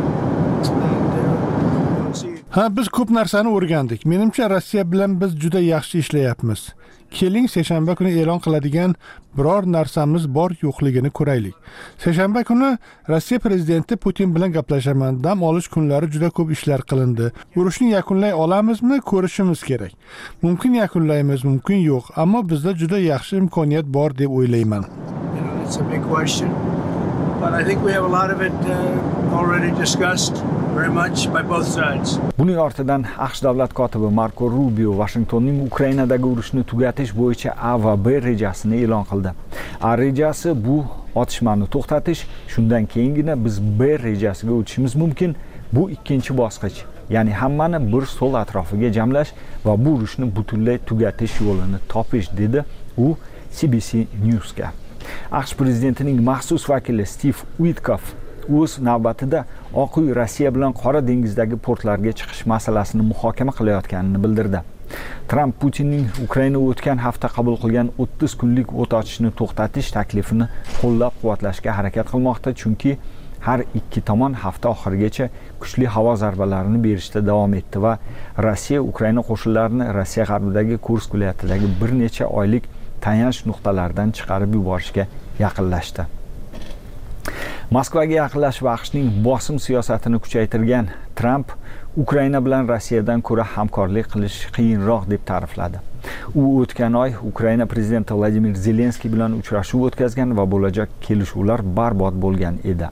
Ha, biz ko'p narsani o'rgandik. Menimcha Rossiya bilan biz juda yaxshi ishlayapmiz. Keling seshanba kuni e'lon qiladigan biror narsamiz bor yo'qligini ko'raylik. Seshanba kuni Rossiya prezidenti Putin bilan gaplashaman. Dam olish kunlari juda ko'p ishlar qilindi. Urushni yakunlay olamizmi? Ko'rishimiz kerak. Mumkin yakunlaymiz, mumkin yo'q, ammo bizda juda yaxshi imkoniyat bor deb o'ylayman. It's a big question, but I think we have a lot of it uh, already discussed very much by both sides. Buning ortidan AQSh davlat kotibi Marko Rubio Washingtonning Ukrainadagi urushni tugatish bo'yicha A va B rejasini e'lon qildi. A rejasi bu otishmani to'xtatish, shundan keyingina biz B rejasiga o'tishimiz mumkin. Bu ikkinchi bosqich, ya'ni hammani bir stol atrofiga jamlash va bu urushni butunlay tugatish yo'lini topish, dedi u C B C News'ga. AQSh prezidentining maxsus vakili Steve Witkoff o'z navbatida Oq uy Rossiya bilan Qora dengizdagi portlarga chiqish masalasini muhokama qilayotganini bildirdi. Trump Putinning Ukraina o'tgan hafta qabul qilgan o'ttiz kunlik o't ochishni to'xtatish taklifini qo'llab-quvvatlashga harakat qilmoqda, chunki har ikki tomon hafta oxirigacha kuchli havo zarbalarini berishda davom etdi va Rossiya Ukraina qo'shinlarini Rossiya g'arbidagi Kursk viloyatidagi bir necha oylik tayanch nuqtalaridan chiqarib yuborishga yaqinlashdi. Moskvaga yaqinlash va AQShning bosim siyosatini kuchaytirgan Trump Ukraina bilan Rossiyadan ko'ra hamkorlik qilish qiyinroq deb ta'rifladi. U o'tgan oy Ukraina prezidenti Vladimir Zelenskiy bilan uchrashuv o'tkazgan va bo'lajak kelishuvlar barbod bo'lgan edi.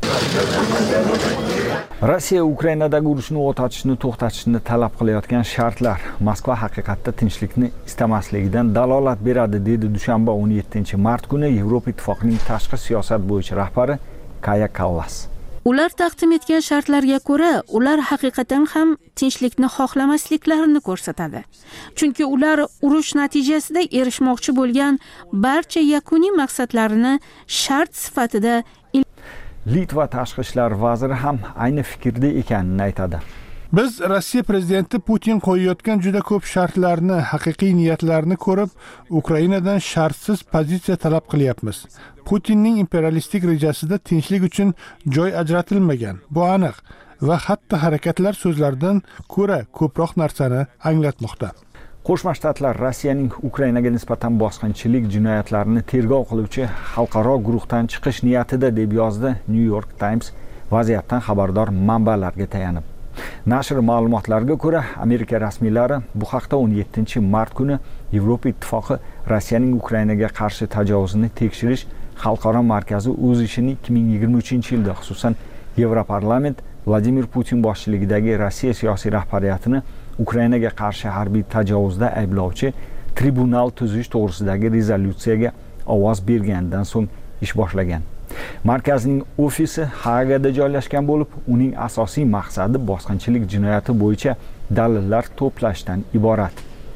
Rossiya Ukrainadagi urushni o't ochishni to'xtatishni talab qilayotgan shartlar Moskva haqiqatda tinchlikni istamasligidan dalolat beradi, dedi dushanba o'n yettinchi mart kuni Yevropa Ittifoqining tashqi siyosat bo'yicha rahbari Kaja Kallas. Ular taqdim etgan shartlarga ko'ra, ular haqiqatan ham tinchlikni xohlamasliklarini ko'rsatadi. Chunki ular urush natijasida erishmoqchi bo'lgan barcha yakuniy maqsadlarini shart sifatida Litva tashqi ishlar vaziri ham ayni fikrda ekanini aytadi. Biz Rossiya prezidenti Putin qo'yayotgan juda ko'p shartlarni, haqiqiy niyatlarini ko'rib, Ukrainadan shartsiz pozitsiya talab qilyapmiz. Putinning imperialistik rejasida tinchlik uchun joy ajratilmagan. Bu aniq va xatti harakatlar so'zlardan ko'ra ko'proq narsani anglatmoqda. Qo'shma Shtatlar Rossiyaning Ukrainaga nisbatan bosqinchilik jinoyatlarini tergov qiluvchi xalqaro guruhdan chiqish niyatida, deb yozdi New York Times vaziyatdan xabardor manbalarga tayanib. Nashr ma'lumotlariga ko'ra, Amerika rasmiylari bu haqda o'n yettinchi mart kuni Yevropa Ittifoqi Rossiyaning Ukrainaga qarshi tajovuzini tekshirish xalqaro markazi o'z ishini ikki ming yigirma uchinchi yilda, xususan Yevroparlament Vladimir Putin boshchiligidagi Rossiya siyosiy rahbariyatini Ukrainaga qarshi harbiy tajovuzda ayblovchi tribunal tuzish to'g'risidagi rezolyutsiyaga ovoz bergandan so'ng ish boshlagan. Markazning ofisi Hagada joylashgan bo'lib, uning asosiy maqsadi bosqinchilik jinoyati bo'yicha dalillar to'plashdan iborat.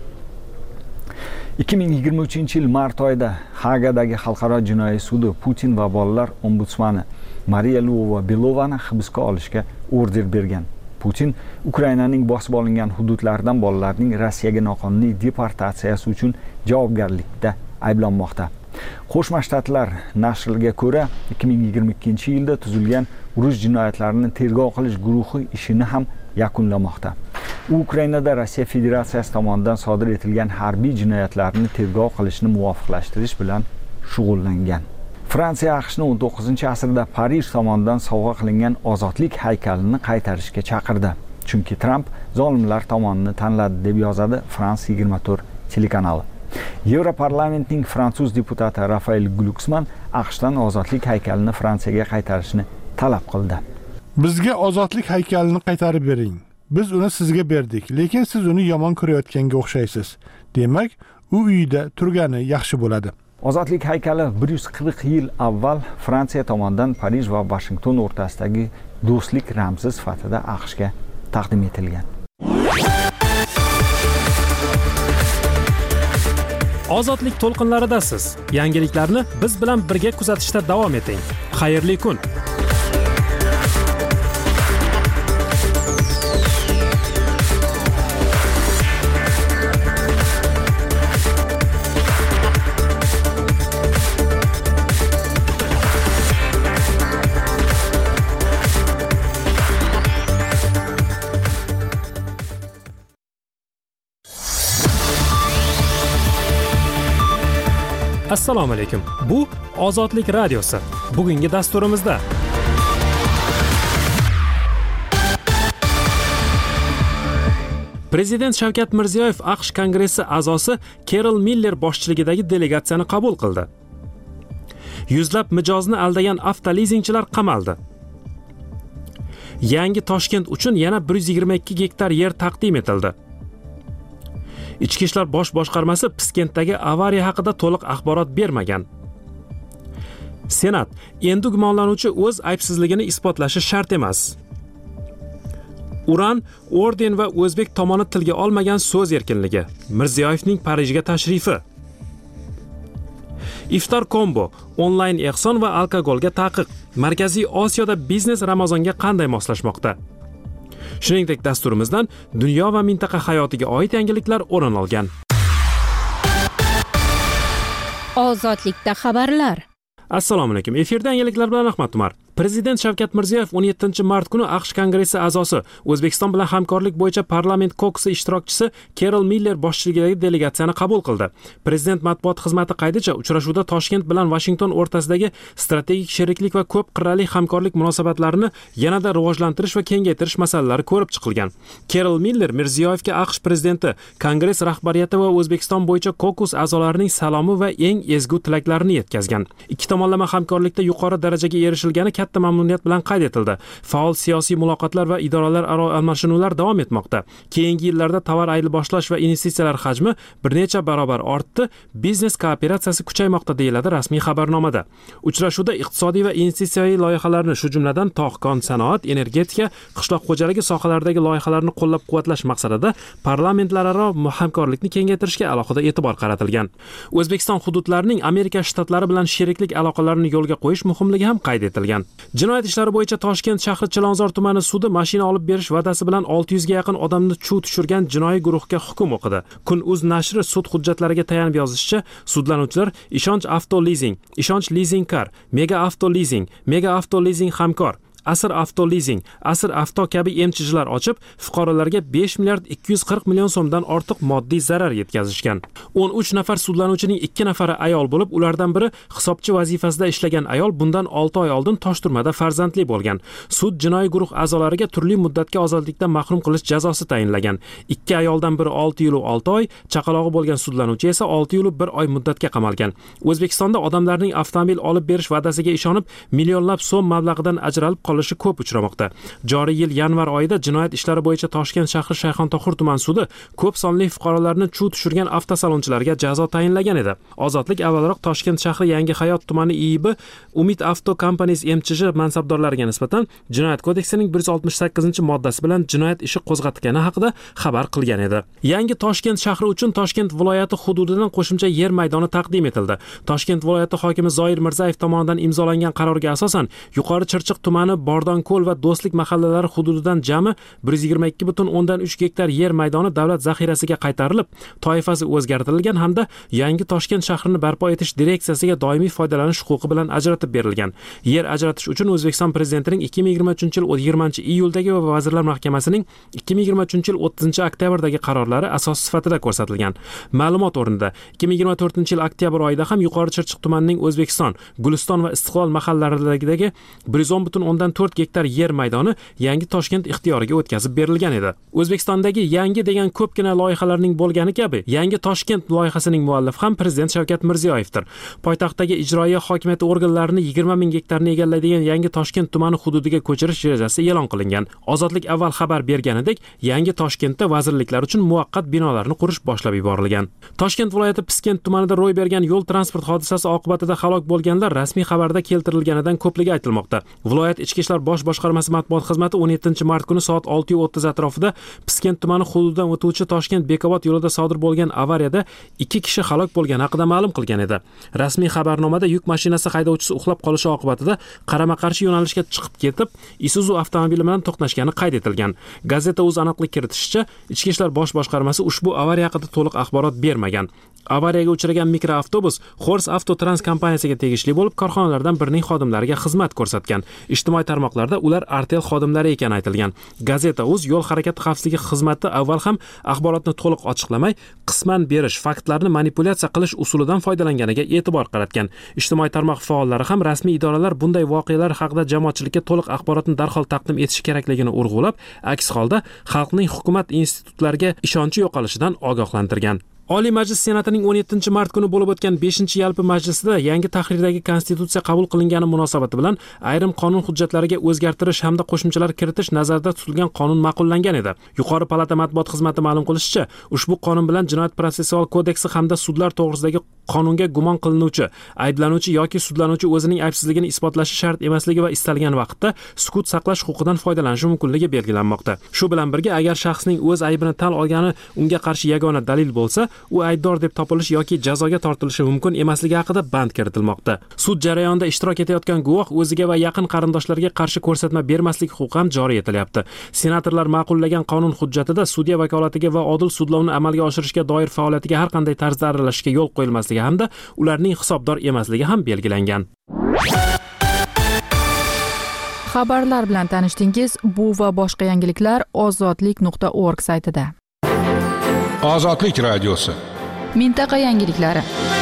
ikki ming yigirma uchinchi yil mart oyida Hagadagi xalqaro jinoiy sudi Putin va bolalar ombudsmani Mariya Lyubova-Belovani hibsga olishga order bergan. Putin Ukrainaning bosib olingan hududlaridan bolalarning Rossiyaga noqonuniy deportatsiyasi uchun javobgarlikda ayblanmoqda. Qo'shma Shtatlar nashriga ko'ra, ikki ming yigirma ikkinchi yilda tuzilgan urush jinoyatlarini tergov qilish guruhi ishini ham yakunlamoqda. U Ukrainada Rossiya Federatsiyasi tomonidan sodir etilgan harbiy jinoyatlarni tergov qilishni muvofiqlashtirish bilan shug'ullangan. Fransiya AQShni o'n to'qqizinchi asrda Parij tomonidan sovg'a qilingan ozodlik haykalini qaytarishga chaqirdi. Chunki Trump zolimlar tomonini tanladi, deb yozadi France yigirma to'rt telekanali. Yevroparlamentning fransuz deputati Rafael Glucksmann AQShdan ozodlik haykalini Fransiyaga qaytarishni talab qildi. Bizga ozodlik haykalini qaytarib bering. Biz uni sizga berdik, lekin siz uni yomon ko'rayotganga o'xshaysiz. Demak, u uyda turgani yaxshi bo'ladi. Ozodlik haykali bir yuz qirq yil avval Fransiya tomonidan Parij va Washington o'rtasidagi do'stlik ramzi sifatida AQShga taqdim etilgan. Ozodlik to'lqinlaridasiz. Yangiliklarni biz bilan birga kuzatishda davom eting. Xayrli kun. Assalomu alaykum. Bu Ozodlik radiosi. Bugungi dasturimizda Prezident Shavkat Mirziyoyev AQSh Kongressi a'zosi Kerol Miller boshchiligidagi delegatsiyani qabul qildi. Yuzlab mijozni aldagan avtolizingchilar qamaldi. Yangi Toshkent uchun yana bir yuz yigirma ikki gektar yer taqdim etildi. Ichki ishlar bosh boshqarmasi Piskentdagi avariya haqida to'liq axborot bermagan. Senat endi gumonlanuvchi o'z aybsizligini isbotlashi shart emas. Uran, orden va o'zbek tomoni tilga olmagan so'z erkinligi. Mirziyoyevning Parijga tashrifi. Iftor kombo, onlayn ehson va alkogolga taqiq. Markaziy Osiyoda biznes Ramazonga qanday moslashmoqda? Shuningdek, dasturimizdan dunyo va mintaqa hayotiga oid yangiliklar o'rin olgan. Ozodlikda xabarlar. Assalomu alaykum. Efirda yangiliklar bilan Ahmad Tumar. Prezident Shavkat Mirziyoyev o'n yettinchi mart kuni AQSh Kongressi a'zosi, O'zbekiston bilan hamkorlik bo'yicha parlament koksi ishtirokchisi Kerol Miller boshchiligidagi delegatsiyani qabul qildi. Prezident matbuot xizmati qaydicha, uchrashuvda Toshkent bilan Washington o'rtasidagi strategik sheriklik va ko'p qirrali hamkorlik munosabatlarini yanada rivojlantirish va kengaytirish masalalari ko'rib chiqilgan. Kerol Miller Mirziyoyevga AQSh prezidenti, Kongress rahbariyati va O'zbekiston bo'yicha kokus a'zolarining salomi va eng ezgu tilaklarini yetkazgan. Ikki tomonlama hamkorlikda yuqori darajaga erishilgani katta mamnuniyat bilan qayd etildi. Faol siyosiy muloqotlar va idoralararo almashinuvlar davom etmoqda. Keyingi yillarda tovar ayirboshlash va investitsiyalar hajmi bir necha barobar ortdi, biznes kooperatsiyasi kuchaymoqda deyiladi rasmiy xabarnomada. Uchrashuvda iqtisodiy va investitsiyaviy loyihalarni, shu jumladan tog'-kon sanoat, energetika, qishloq xo'jaligi sohalaridagi loyihalarni qo'llab-quvvatlash maqsadida parlamentlararo hamkorlikni kengaytirishga alohida e'tibor qaratilgan. O'zbekiston hududlarining Amerika shtatlari bilan sheriklik aloqalarini yo'lga qo'yish muhimligi ham qayd etilgan. Jinoyat ishlari bo'yicha Toshkent shahri Chilonzor tumani sudi mashina olib berish va'dasi bilan olti yuz ga yaqin odamni chuv tushirgan jinoiy guruhga hukm o'qidi. Kun.uz nashri sud hujjatlariga tayanib yozishicha, sudlanuvchilar Ishonch Avto Leasing, Ishonch Leasing Car, Mega Avto Leasing, Mega Avto Leasing Hamkor, Asr Avto Leasing, Asr Avto kabi emchijilar ochib, fuqarolarga besh milliard ikki yuz qirq million so'mdan ortiq moddiy zarar yetkazishgan. o'n uch nafar sudlanuvchining ikki nafari ayol bo'lib, ulardan biri hisobchi vazifasida ishlagan ayol bundan olti oy oldin Toshturmada farzandli bo'lgan. Sud jinoiy guruh a'zolariga turli muddatga ozodlikdan mahrum qilish jazosi tayinlagan. Ikki ayoldan biri olti yil olti oy, chaqalog'i bo'lgan sudlanuvchi esa olti yil bir oy muddatga qamalgan. O'zbekistonda odamlarning avtomobil olib berish va'dasiga ishonib, millionlab so'm mablag'idan ajralib qolishi ko'p uchramoqda. Joriy yil yanvar oyida jinoyat ishlari bo'yicha Toshkent shahri Shayxontohur tuman sudi ko'p sonli fuqarolarni chuv tushirgan avtosalonchilarga jazo tayinlagan edi. Ozodlik avvalroq Toshkent shahri Yangi Hayot tumani I I B Umid Avto Companies emchiji mansabdorlariga nisbatan Jinoyat kodeksining bir yuz oltmish sakkizinchi moddasi bilan jinoyat ishi qo'zg'atgani haqida xabar qilgan edi. Yangi Toshkent shahri uchun Toshkent viloyati hududidan qo'shimcha yer maydoni taqdim etildi. Toshkent viloyati hokimi Zoir Mirzayev tomonidan imzolangan qarorga asosan Yuqori Chirchiq tumani Bordonko'l va Do'stlik mahallalari hududidan jami bir yuz yigirma ikki butun o'ndan uch gektar yer maydoni davlat zaxirasiga qaytarilib, toifasi o'zgartirilgan hamda Yangi Toshkent shahrini barpo etish direksiyasiga doimiy foydalanish huquqi bilan ajratib berilgan. Yer ajratish uchun O'zbekiston prezidentining ikki ming yigirma uchinchi yil yigirmanchi iyuldagi va Vazirlar Mahkamasining ikki ming yigirma uchinchi yil o'ttizinchi oktyabrdagi qarorlari asos sifatida ko'rsatilgan. Ma'lumot o'rnida ikki ming yigirma to'rtinchi yil oktyabr oyida ham Yuqori Chirchiq tumanining O'zbekiston, Guliston va Istiqlol mahallalaridagi bir yuz o'n butun o'ndan to'rt gektar yer maydoni Yangi Toshkent ixtiyoriga o'tkazib berilgan edi. O'zbekistondagi yangi degan ko'pgina loyihalarning bo'lgani kabi, Yangi Toshkent loyihasining muallifi ham Prezident Shavkat Mirziyoyevdir. Poytaxtdagi ijroiya hokimiyati organlarini yigirma ming gektarni egallaydigan Yangi Toshkent tumani hududiga ko'chirish rejasi e'lon qilingan. Ozodlik avval xabar berganidek, Yangi Toshkentda vazirliklar uchun muvaqqat binolarni qurish boshlab yuborilgan. Toshkent viloyati Piskent tumanida ro'y bergan yo'l transport hodisasi oqibatida halok bo'lganlar rasmiy xabarda keltirilganidan ko'pligi aytilmoqda. Viloyat ichki ishlar bosh boshqarmasi matbuot xizmati o'n yettinchi mart kuni soat olti o'ttiz atrofida Piskent tumani hududidan o'tuvchi Toshkent Bekobod yo'lida sodir bo'lgan avariyada ikki kishi halok bo'lgani haqida ma'lum qilgan edi. Rasmiy xabarnomada yuk mashinasi haydovchisi uxlab qolishi oqibatida qarama-qarshi yo'nalishga chiqib ketib, Isuzu avtomobili bilan to'qnashgani qayd etilgan. Gazeta.uz aniqlik kiritishicha, Ichki ishlar bosh boshqarmasi ushbu avariya haqida to'liq axborot bermagan. Avariyaga uchragan mikroavtobus Xors Avtotrans kompaniyasiga tegishli bo'lib, korxonalardan birining xodimlariga xizmat ko'rsatgan. Ijtimoiy tarmoqlarda ular Artel xodimlari ekani aytilgan. Gazeta.uz yo'l harakati xavfsizligi xizmati avval ham axborotni to'liq ochiqlamay, qisman berish, faktlarni manipulyatsiya qilish usulidan foydalanganiga e'tibor qaratgan. Ijtimoiy tarmoq faollari ham rasmiy idoralar bunday voqealar haqida jamoatchilikka to'liq axborotni darhol taqdim etish kerakligini urg'ulab, aks holda xalqning hukumat institutlariga ishonchi yo'qolishidan ogohlantirgan. Oliy Majlis Senatining o'n yettinchi mart kuni bo'lib o'tgan beshinchi yalpi majlisida yangi tahrirdagi konstitutsiya qabul qilingani munosabati bilan ayrim qonun hujjatlariga o'zgartirish hamda qo'shimchalar kiritish nazarda tutilgan qonun ma'qullangan edi. Yuqori palata matbuot xizmati ma'lum qilishicha, ushbu qonun bilan Jinoyat protsessual kodeksi hamda sudlar to'g'risidagi qonunga gumon qilinuvchi, ayblanuvchi yoki sudlanuvchi o'zining aybsizligini isbotlashi shart emasligi va istalgan vaqtda sukut saqlash huquqidan foydalanishi mumkinligi belgilanmoqda. Shu bilan birga, agar shaxsning o'z aybini tan olgani unga qarshi yagona dalil bo'lsa, u aybdor deb topilishi yoki jazoga tortilishi mumkin emasligi haqida band kiritilmoqda. Sud jarayonida ishtirok etayotgan guvoh o'ziga va yaqin qarindoshlariga qarshi ko'rsatma bermaslik huquqi ham joriy etilyapti. Senatorlar ma'qullagan qonun hujjatida sudya vakolatiga va odil sudlovni amalga oshirishga doir faoliyatiga har qanday tarzda aralashishga yo'l qo'yilmasligi hamda ularning hisobdor emasligi ham belgilangan. Xabarlar bilan tanishdingiz. Bu va boshqa yangiliklar ozodlik nuqta org saytida. Ozodlik radiosi. Mintaqa yangiliklari.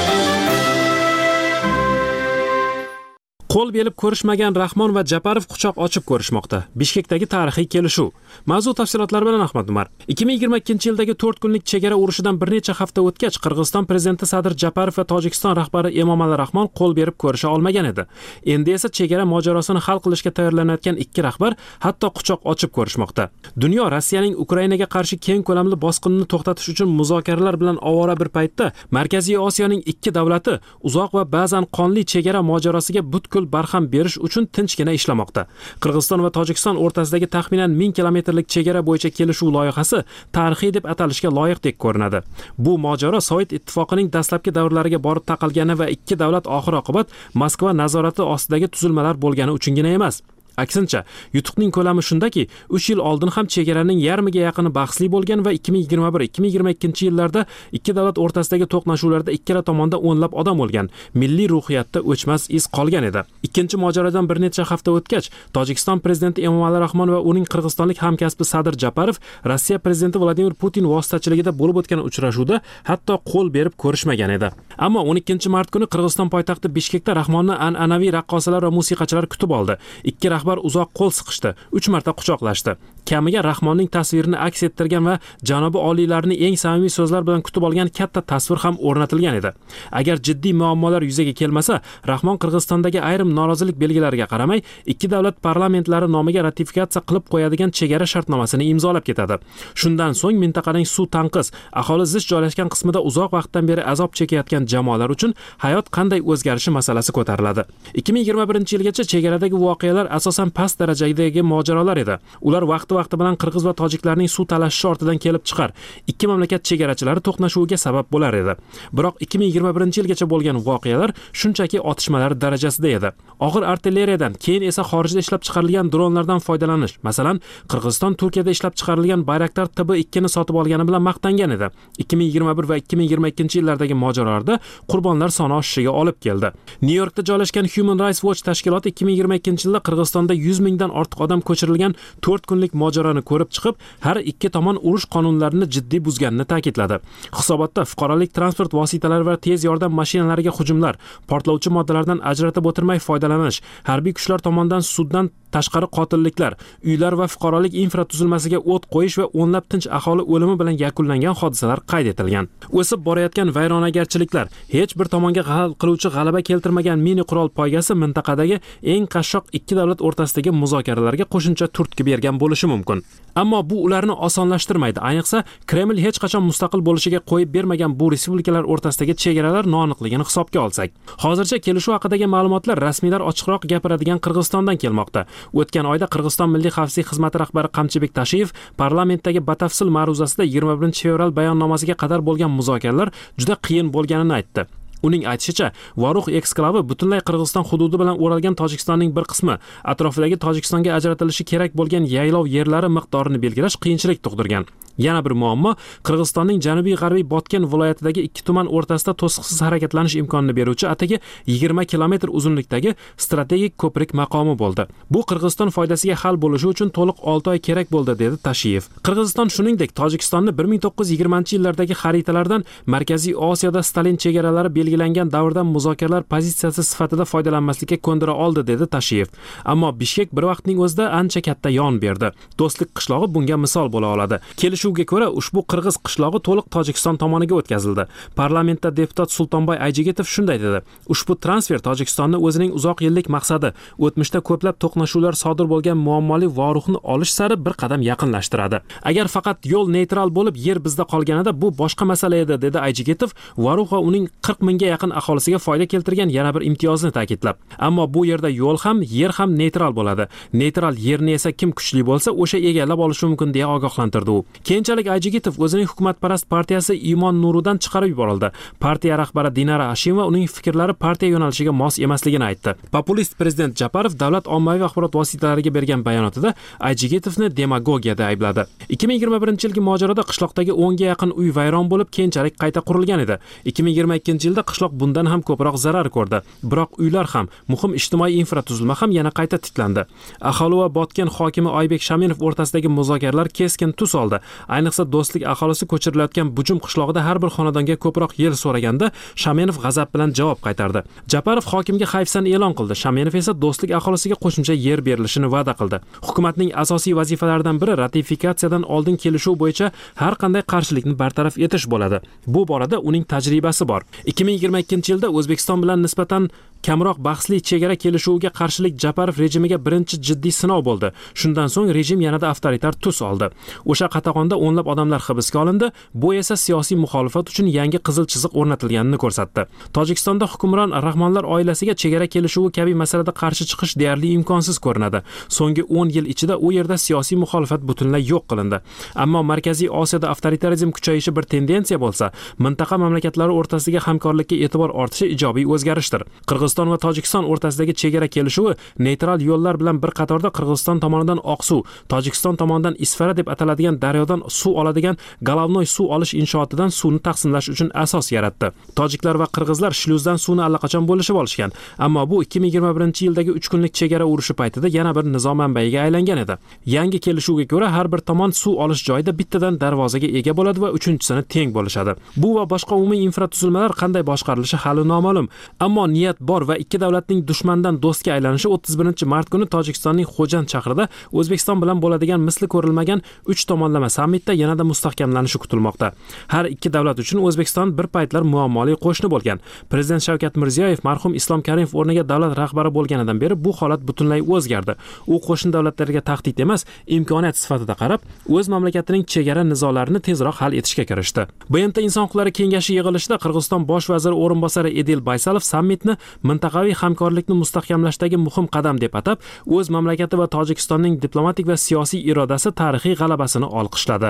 Qo'l belib ko'rishmagan Rahmon va Japarov quchoq ochib ko'rishmoqda. Bishkekdagi tarixiy kelishuv. Mavzu tafsilotlari bilan Ahmad Umar. ikki ming yigirma ikkinchi yildagi to'rt kunlik chegara urushidan bir necha hafta o'tgach, Qirg'iziston prezidenti Sadir Japarov va Tojikiston rahbari Emomali Rahmon qo'l berib ko'risha olmagan edi. Endi esa chegara mojarosini hal qilishga tayyorlanayotgan ikki rahbar hatto quchoq ochib ko'rishmoqda. Dunyo Rossiyaning Ukrainaga qarshi keng ko'lamli bosqinini to'xtatish uchun muzokaralar bilan ovora bir paytda Markaziy Osiyoning ikki davlati uzoq va ba'zan qonli chegara mojarosiga butkul barham berish uchun tinchgina ishlamoqda. Qirg'iziston va Tojikiston o'rtasidagi taxminan ming kilometrlik chegara bo'yicha kelishuv loyihasi tarixiy deb atalishga loyiqdek ko'rinadi. Bu mojaro Sovet ittifoqining dastlabki davrlariga borib taqalgani va ikki davlat oxir-oqibat Moskva nazorati ostidagi tuzilmalar bo'lgani uchungina emas. Aksincha, yutuqning ko'lami shundaki, uch yil oldin ham chegaraning yarmiga yaqini bahsli bo'lgan va ikki ming yigirma bir ikki ming yigirma ikkinchi yillarda ikki davlat o'rtasidagi to'qnashuvlarda ikkala tomonda o'nlab odam o'lgan, milliy ruhiyatda o'chmas iz qolgan edi. Ikkinchi mojarodan bir necha hafta o'tgach, Tojikiston prezidenti Emomali Rahmon va uning qirg'izistonlik hamkasbi Sadir Japarov Rossiya prezidenti Vladimir Putin vositachiligida bo'lib o'tgan uchrashuvda hatto qo'l berib ko'rishmagan edi. Ammo o'n ikkinchi mart kuni Qirg'iziston poytaxti Bishkekda Rahmonni an'anaviy raqqosalar va musiqachilar kutib oldi. Ikki rahbar uzoq qo'l siqishdi, uch marta quchoqlashdi. Kamiga Rahmonning tasvirini aks ettirgan va janobi oliylarni eng samimiy so'zlar bilan kutib olgan katta tasvir ham o'rnatilgan edi. Agar jiddiy muammolar yuzaga kelmasa, Rahmon Qirg'izistondagi ayrim norozilik belgilariga qaramay, ikki davlat parlamentlari nomiga ratifikatsiya qilib qo'yadigan chegara shartnomasini imzolab ketadi. Shundan so'ng mintaqaning suv tanqis, aholi zich joylashgan qismida uzoq vaqtdan beri azob chekayotgan jamoalar uchun hayot qanday o'zgarishi masalasi ko'tariladi. ikki ming yigirma birinchi yilgacha chegaradagi voqealar asosan past darajadagi mojarolar edi. Ular vaqti-vaqti bilan qirg'iz va tojiklarning suv talashishi ortidan kelib chiqar. Ikki mamlakat chegarachilari to'qnashuviga sabab bo'lar edi. Biroq ikki ming yigirma birinchi yilgacha bo'lgan voqealar shunchaki otishmalar darajasida edi. Og'ir artilleriyadan, keyin esa xorijda ishlab chiqarilgan dronlardan foydalanish. Masalan, Qirg'iziston Turkiyada ishlab chiqarilgan Bayraktar T B ikki ni sotib olgani bilan maqtangan edi. ikki ming yigirma bir va ikki ming yigirma ikkinchi yillardagi mojarolarda qurbonlar soni oshishiga olib keldi. Nyu-Yorkda joylashgan Human Rights Watch tashkiloti ikki ming yigirma ikkinchi yilda Qirg'izistonda yuz mingdan ortiq odam ko'chirilgan to'rt kunlik mojaroni ko'rib chiqib, har ikki tomon urush qonunlarini jiddiy buzganini ta'kidladi. Hisobotda fuqarolik transport vositalari va tez yordam mashinalariga hujumlar, portlovchi moddalardan ajratib o'tirmay foydalanish, harbiy kuchlar tomonidan suddan tashqari qotilliklar, uylar va fuqarolik infratuzilmasiga o't qo'yish va o'nlab tinch aholi o'limi bilan yakunlangan hodisalar qayd etilgan. O'sib borayotgan vayronagarchiliklar, hech bir tomonga hal qiluvchi g'alaba keltirmagan mini qurol poygasi mintaqadagi eng qashshoq ikki davlat o'rtasidagi muzokaralarga qo'shimcha turtki bergan bo'lishi mumkin. Ammo bu ularni osonlashtirmaydi. Ayniqsa, Kreml hech qachon mustaqil bo'lishiga qo'yib bermagan bu respublikalar o'rtasidagi chegaralar noaniqligini hisobga olsak. Hozircha kelishuv haqidagi ma'lumotlar rasmiylar ochiqroq gapiradigan Qirg'izistondan kelmoqda. O'tgan oyda Qirg'iziston Milliy xavfsizlik xizmati rahbari Qamchibek Tashiyev parlamentdagi batafsil ma'ruzasida yigirma birinchi fevral bayonnomasiga qadar bo'lgan muzokaralar juda qiyin bo'lganini aytdi. Uning aytishicha, Varuh eksklavi butunlay Qirg'iziston hududi bilan o'ralgan Tojikistonning bir qismi, atrofidagi Tojikistonga ajratilishi kerak bo'lgan yaylov yerlari miqdorini belgilash qiyinchilik tug'dirgan. Yana bir muammo Qirg'izistonning janubiy-g'arbiy Botken viloyatidagi ikki tuman o'rtasida to'siqsiz harakatlanish imkonini beruvchi atigi yigirma kilometr uzunlikdagi strategik ko'prik maqomi bo'ldi. Bu Qirg'iziston foydasiga hal bo'lishi uchun to'liq olti oy kerak bo'ldi, dedi Tashiyev. Qirg'iziston shuningdek Tojikistonni bir ming to'qqiz yuz yigirmanchi yillardagi xaritalardan Markaziy Osiyoda Stalin chegaralari belgilangan davrdan muzokaralar pozitsiyasi sifatida foydalanmaslikka ko'ndira oldi, dedi Tashiyev. Ammo Bishkek bir vaqtning o'zida ancha katta yon berdi. Do'stlik qishlog'i bunga misol bo'la oladi. Kelishuvga ko'ra ushbu qirg'iz qishlog'i to'liq Tojikiston tomoniga o'tkazildi. Parlamentda deputat Sultonboy Ayjigitov shunday dedi: "Ushbu transfer Tojikistonni o'zining uzoq yillik maqsadi, o'tmishda ko'plab to'qnashuvlar sodir bo'lgan muammoli Voruhni olish sari bir qadam yaqinlashtiradi. Agar faqat yo'l neytral bo'lib, yer bizda qolganida bu boshqa masala edi", dedi Ayjigitov. Varuh va uning qirq mingga yaqin aholisiga foyda keltirgan yana bir imtiyozni ta'kidlab. Ammo bu yerda yo'l ham, yer ham neytral bo'ladi. Neytral yerni esa kim kuchli bo'lsa, o'sha egallab olishi mumkin, deya ogohlantirdi u. Keyinchalik Ayjigitov o'zining hukumatparast partiyasi Imon Nuridan chiqarib yuborildi. Partiya rahbari Dinara Ashimova uning fikrlari partiya yo'nalishiga mos emasligini aytdi. Populist prezident Japarov davlat ommaviy axborot vositalariga bergan bayonotida Ayjigitovni demagogiyada aybladi. ikki ming yigirma birinchi yilgi mojaroda qishloqdagi o'n ga yaqin uy vayron bo'lib, keyinchalik qayta qurilgan edi. ikki ming yigirma ikkinchi yilda qishloq bundan ham ko'proq zarar ko'rdi. Biroq uylar ham, muhim ijtimoiy infratuzilma ham yana qayta tiklandi. Aholi va Botken hokimi Oybek Shaminov o'rtasidagi muzokaralar keskin tus oldi. Ayniqsa do'stlik aholisi ko'chirilayotgan Bujum qishlog'ida har bir xonadonga ko'proq yer so'raganda Shaminov g'azab bilan javob qaytardi. Japarov hokimga hayfsan e'lon qildi. Shaminov esa do'stlik aholisiga qo'shimcha yer berilishini va'da qildi. Hukumatning asosiy vazifalaridan biri ratifikatsiyadan oldin kelishuv bo'yicha har qanday qarshilikni bartaraf etish bo'ladi. Bu borada uning tajribasi bor. ikki ming yigirma ikkinchi yilda O'zbekiston bilan nisbatan kamroq bahsli chegara kelishuviga qarshilik Japarov rejimiga birinchi jiddiy sinov bo'ldi. Shundan so'ng rejim yanada avtoritar tus oldi. O'sha qatag'onda o'nlab odamlar hibsga olindi. Bu esa siyosiy muxolifat uchun yangi qizil chiziq o'rnatilganini ko'rsatdi. Tojikistonda hukmron Rahmonlar oilasiga chegara kelishuvi kabi masalada qarshi chiqish deyarli imkonsiz ko'rinadi. So'nggi o'n yil ichida u yerda siyosiy muxolifat butunlay yo'q qilindi. Ammo Markaziy Osiyoda avtoritarizm kuchayishi bir tendensiya bo'lsa, mintaqa mamlakatlari o'rtasidagi hamkorlikka e'tibor ortishi ijobiy o'zgarishdir. Qirg'iziston va Tojikiston o'rtasidagi chegara kelishuvi neytral yo'llar bilan bir qatorda Qirg'iziston tomonidan Oqsuv, Tojikiston tomonidan Isfara deb ataladigan daryodan suv oladigan Galavnoy suv olish inshootidan suvni taqsimlash uchun asos yaratdi. Tojiklar va qirg'izlar shluzdan suvni allaqachon bo'lishib olishgan. Ammo bu ikki ming yigirma birinchi yildagi uch kunlik chegara urushi paytida yana bir nizo manbaiga aylangan edi. Yangi kelishuvga ko'ra har bir tomon suv olish joyida bittadan darvozaga ega bo'ladi va uchinchisini teng bo'lishadi. Bu va boshqa umumiy infratuzilmalar qanday boshqarilishi hali noma'lum. Ammo niyat bor va ikki davlatning dushmandan do'stga aylanishi o'ttiz birinchi mart kuni Tojikistonning Xo'jand shahrida O'zbekiston bilan bo'ladigan misli ko'rilmagan uch tomonlama sammitda yanada mustahkamlanishi kutilmoqda. Har ikki davlat uchun O'zbekiston bir paytlar muammoli qo'shni bo'lgan. Prezident Shavkat Mirziyoyev marhum Islom Karimov o'rniga davlat rahbari bo'lganidan beri bu holat butunlay o'zgardi. U qo'shni davlatlarga tahdid emas, imkoniyat sifatida qarab, o'z mamlakatining chegara nizolarini tezroq hal etishga kirishdi. B N T Inson huquqlari kengashi yig'ilishida Qirg'iziston bosh vaziri o'rinbosari Edil Baysalov sammitni mintaqaviy hamkorlikni mustahkamlashdagi muhim qadam deb atab, o'z mamlakati va Tojikistonning diplomatik va siyosiy irodasi tarixiy g'alabasini olqishladi.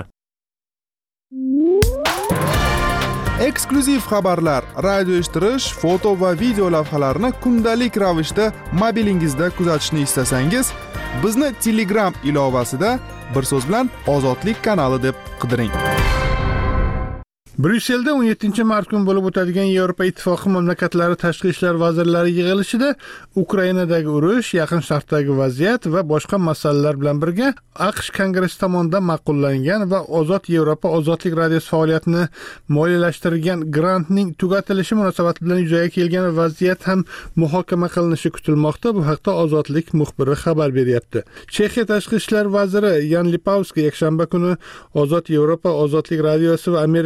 Eksklyuziv xabarlar, radio eshittirish, foto va video lavhalarni kundalik ravishda mobilingizda kuzatishni istasangiz, bizni Telegram ilovasida bir so'z bilan Ozodlik kanali deb qidiring. Bryusselda o'n yettinchi mart kuni bo'lib o'tadigan Yevropa Ittifoqi mamlakatlari tashqi ishlar vazirlari yig'ilishida Ukrainadagi urush, Yaqin Sharqdagi vaziyat va boshqa masalalar bilan birga AQSh Kongressi tomonidan ma'qullangan va Ozod Yevropa ozodlik radiosi faoliyatini moliyalashtirgan grantning tugatilishi munosabati bilan yuzaga kelgan vaziyat ham muhokama qilinishi kutilmoqda. Bu haqda Ozodlik muxbiri xabar beryapti. Chexiya tashqi ishlar vaziri Yan Lipavskiy yakshanba kuni Ozod Yevropa ozodlik radiosi va Amerika ovozi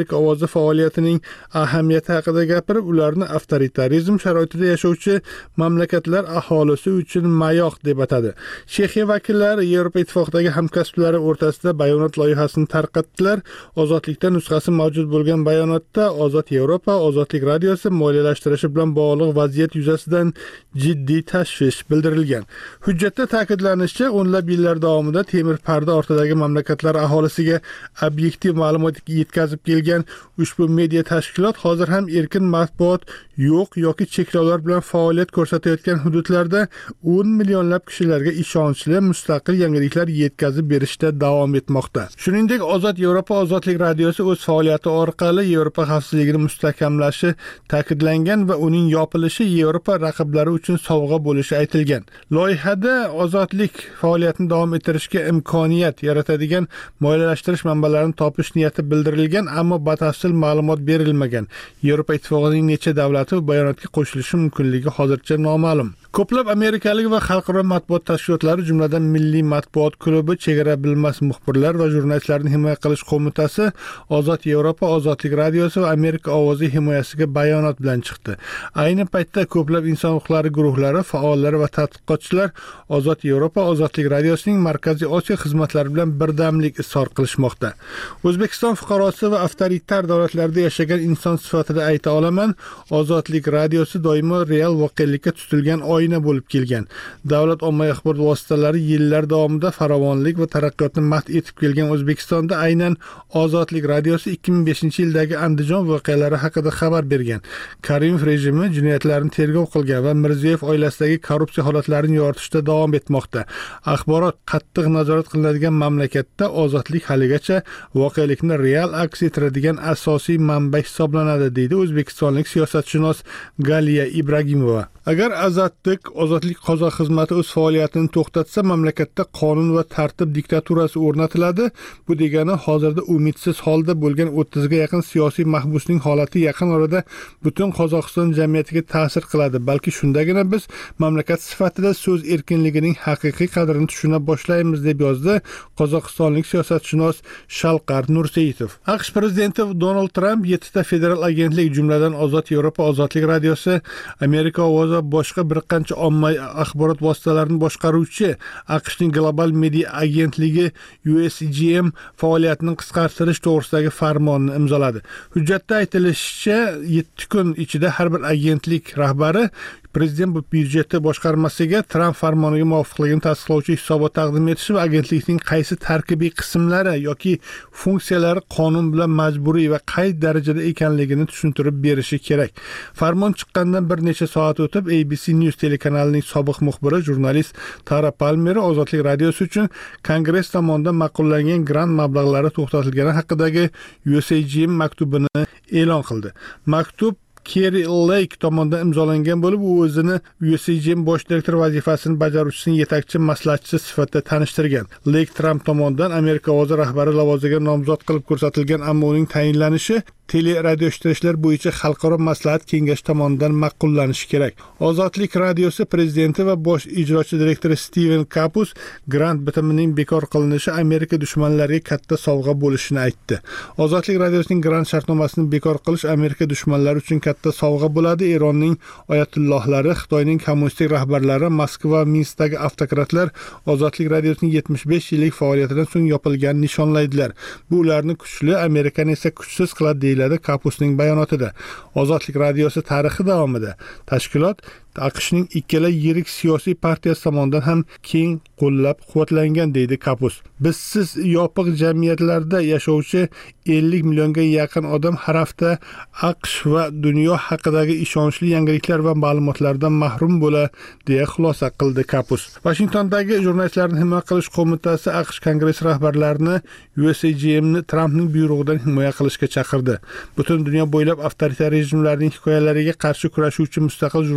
faoliyatining ahamiyati haqida gapirib, ularni avtoritarizm sharoitida yashovchi mamlakatlar aholisi uchun mayoq deb atadi. Chexiya vakillari Yevropa Ittifoqidagi hamkasblari o'rtasida bayonot loyihasini tarqatdilar. Ozodlikda nusxasi mavjud bo'lgan bayonotda Ozod Yevropa, Ozodlik radiosi moliyalashtirishi bilan bog'liq vaziyat yuzasidan jiddiy tashvish bildirilgan. Hujjatda ta'kidlanishicha, o'nlab yillar davomida temir parda ortidagi mamlakatlar aholisiga obyektiv ma'lumot yetkazib kelgan ushbu media tashkilot hozir ham erkin matbuot yo'q yoki cheklovlar bilan faoliyat ko'rsatayotgan hududlarda o'n millionlab kishilarga ishonchli mustaqil yangiliklar yetkazib berishda davom etmoqda. Shuningdek, Ozod Yevropa, Ozodlik radiosi o'z faoliyati orqali Yevropa xavfsizligini mustahkamlashi ta'kidlangan va uning yopilishi Yevropa raqiblari uchun sovg'a bo'lishi aytilgan. Loyihada ozodlik faoliyatini davom ettirishga imkoniyat yaratadigan moliyalashtirish manbalarini topish niyati bildirilgan, ammo batafsil ma'lumot berilmagan. Yevropa Ittifoqining necha davlati bu bayonotga qo'shilishi mumkinligi hozircha noma'lum. Ko'plab amerikalik va xalqaro matbuot tashkilotlari, jumladan Milliy matbuot klubi, Chegara bilmas muxbirlar va jurnalistlarni himoya qilish qo'mitasi Ozod Yevropa, Ozodlik radiosi va Amerika ovozi himoyasiga bayonot bilan chiqdi. Ayni paytda ko'plab inson huquqlari guruhlari, faollari va tadqiqotchilar Ozod Yevropa, Ozodlik radiosining Markaziy Osiyo xizmatlari bilan birdamlik izhor qilishmoqda. O'zbekiston fuqarosi va avtoritar davlatlarda yashagan inson sifatida ayta olaman, Ozodlik radiosi doimo real voqelikka tutilgan oyna bo'lib kelgan. Davlat ommaviy axborot vositalari yillar davomida farovonlik va taraqqiyotni madh etib kelgan O'zbekistonda aynan Ozodlik radiosi ikki ming beshinchi yildagi Andijon voqealari haqida xabar bergan. Karimov rejimi jinoyatlarni tergov qilgan va Mirziyoyev oilasidagi korrupsiya holatlarini yoritishda davom etmoqda. Axborot qattiq nazorat qilinadigan mamlakatda ozodlik haligacha voqelikni real aks ettiradigan asosiy manba hisoblanadi, deydi o'zbekistonlik siyosatshunos Galiya Ibragimova. Agar Azadlik, Ozodlik qozoq xizmati o'z faoliyatini to'xtatsa, mamlakatda qonun va tartib diktaturasi o'rnatiladi. Bu degani hozirda umidsiz holda bo'lgan o'ttiz ga yaqin siyosiy mahbusning holati yaqin orada butun Qozog'iston jamiyatiga ta'sir qiladi. Balki shundagina biz mamlakat sifatida so'z erkinligining haqiqiy qadrini tushuna boshlaymiz, deb yozdi qozog'istonlik siyosatshunos Shalqar Nurseyitov. AQSh prezidenti Donald Tramp yettita federal agentlik, jumladan Ozod Yevropa, Ozodlik radiosi, Amerika ovozi va boshqa bir qancha ommaviy axborot vositalarini boshqaruvchi AQShning global media agentligi U S G M faoliyatini qisqartirish to'g'risidagi farmonni imzoladi. Hujjatda aytilishicha, yetti kun ichida har bir agentlik rahbari prezident byudjeti boshqarmasiga Tramp farmoniga muvofiqligini tasdiqlovchi hisobot taqdim etishi va agentlikning qaysi tarkibiy qismlari yoki funksiyalari qonun bilan majburiy va qay darajada ekanligini tushuntirib berishi kerak. Farmon chiqqandan bir necha soat o'tib, A B C News telekanalining sobiq muxbiri, jurnalist Tara Palmer Ozodlik radiosi uchun Kongress tomonidan ma'qullangan grant mablag'lari to'xtatilgani haqidagi U S G M maktubini e'lon qildi. Maktub Kerry Lake tomonidan imzolangan bo'lib, u o'zini U S G M bosh direktor vazifasini bajaruvchisining yetakchi maslahatchisi sifatida tanishtirgan. Lake Tramp tomonidan Amerika ovozi rahbari lavozimiga nomzod qilib ko'rsatilgan, ammo uning tayinlanishi teleradioishtirishlar bo'yicha xalqaro maslahat kengashi tomonidan ma'qullanishi kerak. Ozodlik radiosi prezidenti va bosh ijrochi direktori Steven Kapus grant bitimining bekor qilinishi Amerika dushmanlariga katta sovg'a bo'lishini aytdi. Ozodlik radiosining grant shartnomasini bekor qilish Amerika dushmanlari uchun katta sovg'a bo'ladi. Eronning oyatullohlari, Xitoyning kommunistik rahbarlari, Moskva va Minskdagi avtokratlar Ozodlik radiosining yetmish besh yillik faoliyatidan so'ng yopilganini nishonlaydilar. Bu ularni kuchli, Amerikani esa kuchsiz qiladi, Kapusning bayonotida. Ozodlik radiosi tarixi davomida tashkilot AQShning ikkala yirik siyosiy partiyasi tomonidan ham keng qo'llab-quvvatlangan, deydi Kapus. Bizsiz yopiq jamiyatlarda yashovchi ellik millionga yaqin odam har hafta AQSh va dunyo haqidagi ishonchli yangiliklar va ma'lumotlardan mahrum bo'ladi, deya xulosa qildi Kapus. Washingtondagi jurnalistlarni himoya qilish qo'mitasi AQSh kongress rahbarlarini U S G Mni Trampning buyrug'idan himoya qilishga chaqirdi. Butun dunyo bo'ylab avtoritar rejimlarning hikoyalariga qarshi kurashuvchi mustaqil jurnalistikani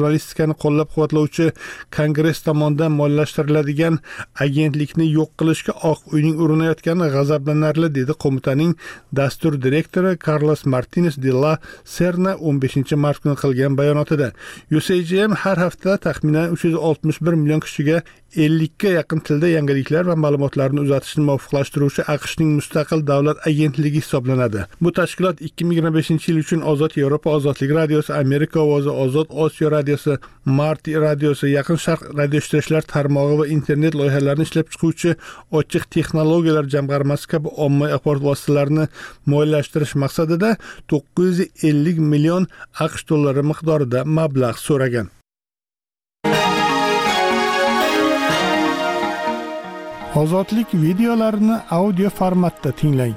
Rossiyani qo'llab-quvvatlovchi Kongress tomonidan moliyalashtiriladigan agentlikni yo'q qilishga Oq uyning urinayotgani g'azablanarli, dedi qo'mitaning dastur direktori Carlos Martínez de la Serna o'n beshinchi mart kuni qilgan bayonotida. U S G M har hafta taxminan uch yuz oltmish bir million kishiga ellikka yaqin tilda yangiliklar va ma'lumotlarni uzatishni muvofiqlashtiruvchi AQShning mustaqil davlat agentligi hisoblanadi. Bu tashkilot ikki ming yigirma beshinchi yil uchun Ozod Yevropa ozodlik radiosi, Amerika ovozi, Ozod Osiyo radiosi, Marti radiosi, Yaqin Sharq radio ishtirokchilar tarmog'i va internet loyihalarini ishlab chiquvchi ochiq texnologiyalar jamg'armasi kabi ommaviy axborot vositalarini moliyalashtirish maqsadida to'qqiz yuz ellik million AQSh dollari miqdorida mablag' so'ragan. Ozodlik videolarini audio formatda tinglang.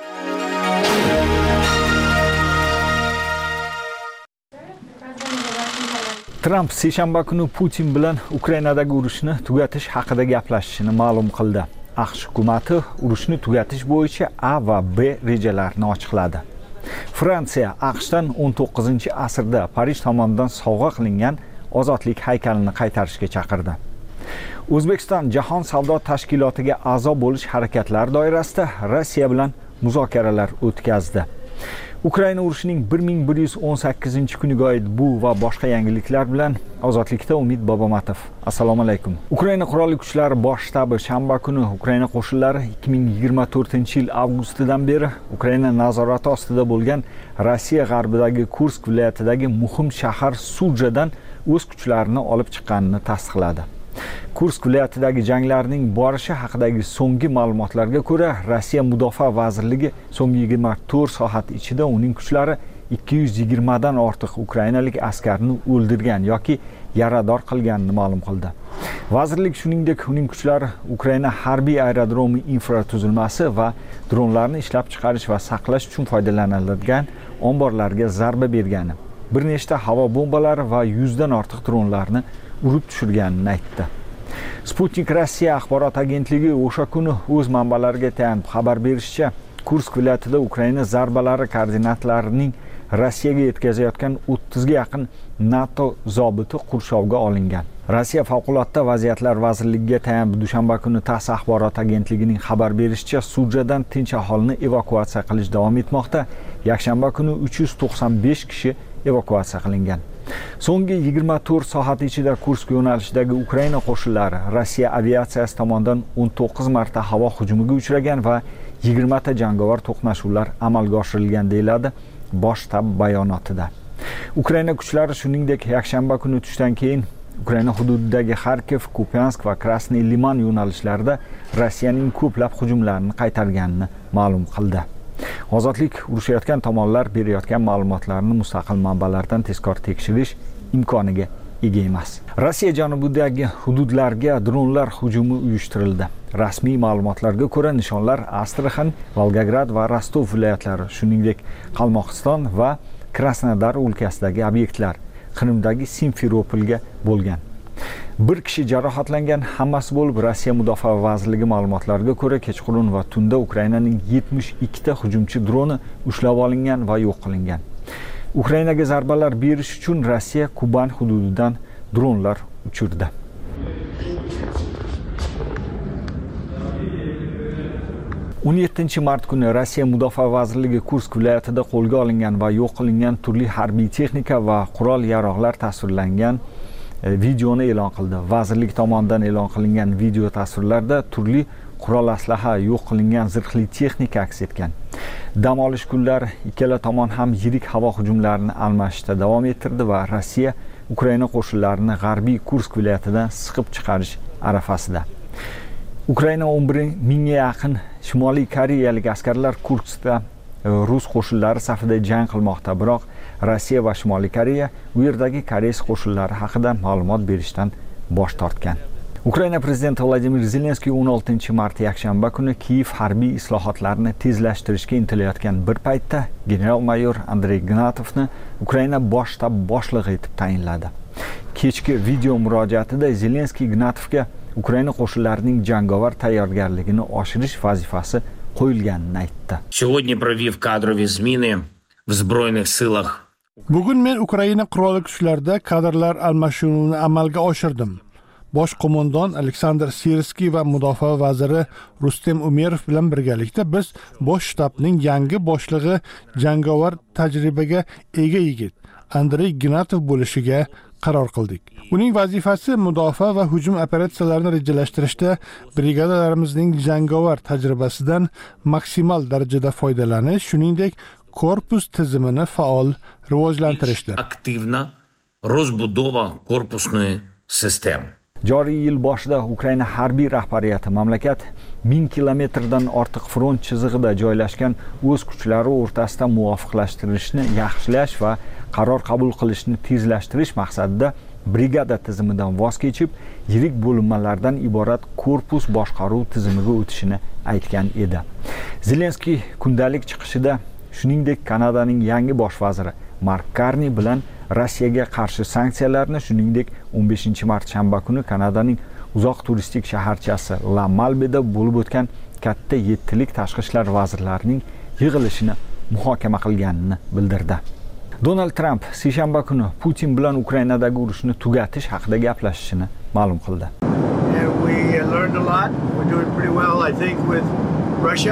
Tramp seshanba kuni Putin bilan Ukrainadagi urushni tugatish haqida gaplashishini ma'lum qildi. AQSh hukumati urushni tugatish bo'yicha A va B rejalarini ochiqladi. Fransiya AQShdan o'n to'qqizinchi asrda Parij tomonidan sovg'a qilingan ozodlik haykalini qaytarishga chaqirdi. O'zbekiston Jahon savdo tashkilotiga a'zo bo'lish harakatlari doirasida Rossiya bilan muzokaralar o'tkazdi. Ukraina urushining bir ming bir yuz o'n sakkizinchi kuniga oid bu va boshqa yangiliklar bilan Ozodlikda Umid Bobomatov. Assalomu alaykum. Ukraina qurolli kuchlari bosh shtabi shanba kuni Ukraina qo'shinlari ikki ming yigirma to'rtinchi yil avgustidan beri Ukraina nazorati ostida bo'lgan Rossiya g'arbidagi Kursk viloyatidagi muhim shahar Sujadan o'z kuchlarini olib chiqqanini tasdiqladi. Kursk viloyatidagi janglarning borishi haqidagi so'nggi ma'lumotlarga ko'ra, Rossiya Mudofaa vazirligi so'nggi yigirma to'rt soat ichida uning kuchlari ikki yuz yigirma dan ortiq ukrainalik askarni o'ldirgan yoki yarador qilganini ma'lum qildi. Vazirlik shuningdek uning kuchlari Ukraina harbiy aerodromi infratuzilmasi va dronlarni ishlab chiqarish va saqlash uchun foydalaniladigan omborlarga zarba bergani, bir nechta havo bombalari va yuzdan ortiq dronlarni urib tushirganini aytdi. Sputnik Rossiya axborot agentligi o'sha kuni o'z manbalariga tayanib xabar berishicha, Kursk viloyatida Ukraina zarbalari koordinatlarining Rossiyaga yetkazayotgan o'ttizga yaqin NATO zobiti qurshovga olingan. Rossiya favqulodda vaziyatlar vazirligiga tayanib dushanba kuni TASS axborot agentligining xabar berishicha, Sujadan tinch aholini evakuatsiya qilish davom etmoqda. Yakshanba kuni uch yuz to'qson besh kishi evakuatsiya qilingan. So'nggi yigirma to'rt soat ichida Kursk yo'nalishidagi Ukraina qo'shinlari Rossiya aviatsiyasi tomonidan o'n to'qqiz marta havo hujumiga uchragan va yigirma ta jangovar to'qnashuvlar amalga oshirilgan, deyiladi bosh shtab bayonotida. Ukraina kuchlari shuningdek yakshanba kuni tushdan keyin Ukraina hududidagi Kharkiv, Kupiansk va Krasniy Liman yo'nalishlarida Rossiyaning ko'plab hujumlarini qaytarganini ma'lum qildi. Ozodlik urushayotgan tomonlar berayotgan ma'lumotlarni mustaqil manbalardan tezkor tekshirish imkoniga ega emas. Rossiya janubidagi hududlarga dronlar hujumi uyushtirildi. Rasmiy ma'lumotlarga ko'ra, nishonlar Astraxan, Volgograd va Rostov viloyatlari, shuningdek Qalmoqiston va Krasnodar o'lkasidagi obyektlar, Qrimdagi Simferopolga bo'lgan. Bir kishi jarohatlangan, hammasi bo'lib Rossiya Mudofaa vazirligi ma'lumotlariga ko'ra, kechqurun va tunda Ukrainaning yetmish ikki ta hujumchi droni ushlab olingan va yo'q qilingan. Ukrainaga zarbalar berish uchun Rossiya Kuban hududidan dronlar uchirdi. o'n yettinchi mart kuni Rossiya Mudofaa vazirligi Kursk viloyatida qo'lga olingan va yo'q qilingan turli harbiy texnika va qurol-yarog'lar tasvirlangan videoni e'lon qildi. Vazirlik tomonidan e'lon qilingan video tasvirlarda turli qurol aslaha, yo'q qilingan zirhli texnika aks etgan. Dam olish kunlari ikkala tomon ham yirik havo hujumlarini almashishda davom ettirdi va Rossiya Ukraina qo'shinlarini g'arbiy Kursk viloyatidan siqib chiqarish arafasida. Ukraina o'n bir mingga yaqin Shimoliy Koreyalik askarlar Kurskda rus qo'shinlari safida jang qilmoqda, biroq Rossiya va Shimoliy Koreya u yerdagi koreys qo'shinlari haqida ma'lumot berishdan bosh tortgan. Ukraina prezidenti Vladimir Zelenskiy o'n oltinchi mart yakshanba kuni Kiyev harbiy islohotlarini tezlashtirishga intilayotgan bir paytda general-mayor Andrey Gnatovni Ukraina bosh shtab boshlig'i etib tayinladi. Kechki video murojaatida Zelenskiy Gnatovga Ukraina qo'shinlarining jangovar tayyorgarligini oshirish vazifasi qo'yilganini aytdi. Сегодня провів кадрові зміни в Збройних силах Bugun men Ukraina qurolli kuchlarida kadrlar almashinuvini amalga oshirdim. Bosh qo'mondon Aleksandr Sirskiy va mudofaa vaziri Rustem Umerov bilan birgalikda biz bosh shtabning yangi boshlig'i jangovar tajribaga ega yigit Andrey Gnatov bo'lishiga qaror qildik. Uning vazifasi mudofaa va hujum operatsiyalarini rejalashtirishda brigadalarimizning jangovar tajribasidan maksimal darajada foydalanish, shuningdek korpus tizimini faol rivojlantirishdir. Aktivna rozbudova korpusной sistemi. Joriy yil boshida Ukraina harbiy rahbariyati mamlakat ming kilometrdan ortiq front chizig'ida joylashgan o'z kuchlari o'rtasida muvofiqlashtirishni yaxshilash va qaror qabul qilishni tezlashtirish maqsadida brigada tizimidan voz kechib, yirik bo'linmalardan iborat korpus boshqaruv tizimiga o'tishini aytgan edi. Zelenskiy kundalik chiqishida shuningdek Kanadaning yangi bosh vaziri Mark Carney bilan Rossiyaga qarshi sanksiyalarni, shuningdek o'n beshinchi mart shanba kuni Kanadaning uzoq turistik shaharchasi La Malbeda bo'lib o'tgan katta yettilik tashqi ishlar vazirlarining yig'ilishini muhokama qilganini bildirdi. Donald Trump seshanba kuni Putin bilan Ukrainadagi urushni tugatish haqida gaplashishini ma'lum qildi. We learned a lot. We're doing pretty well, I think, with Russia.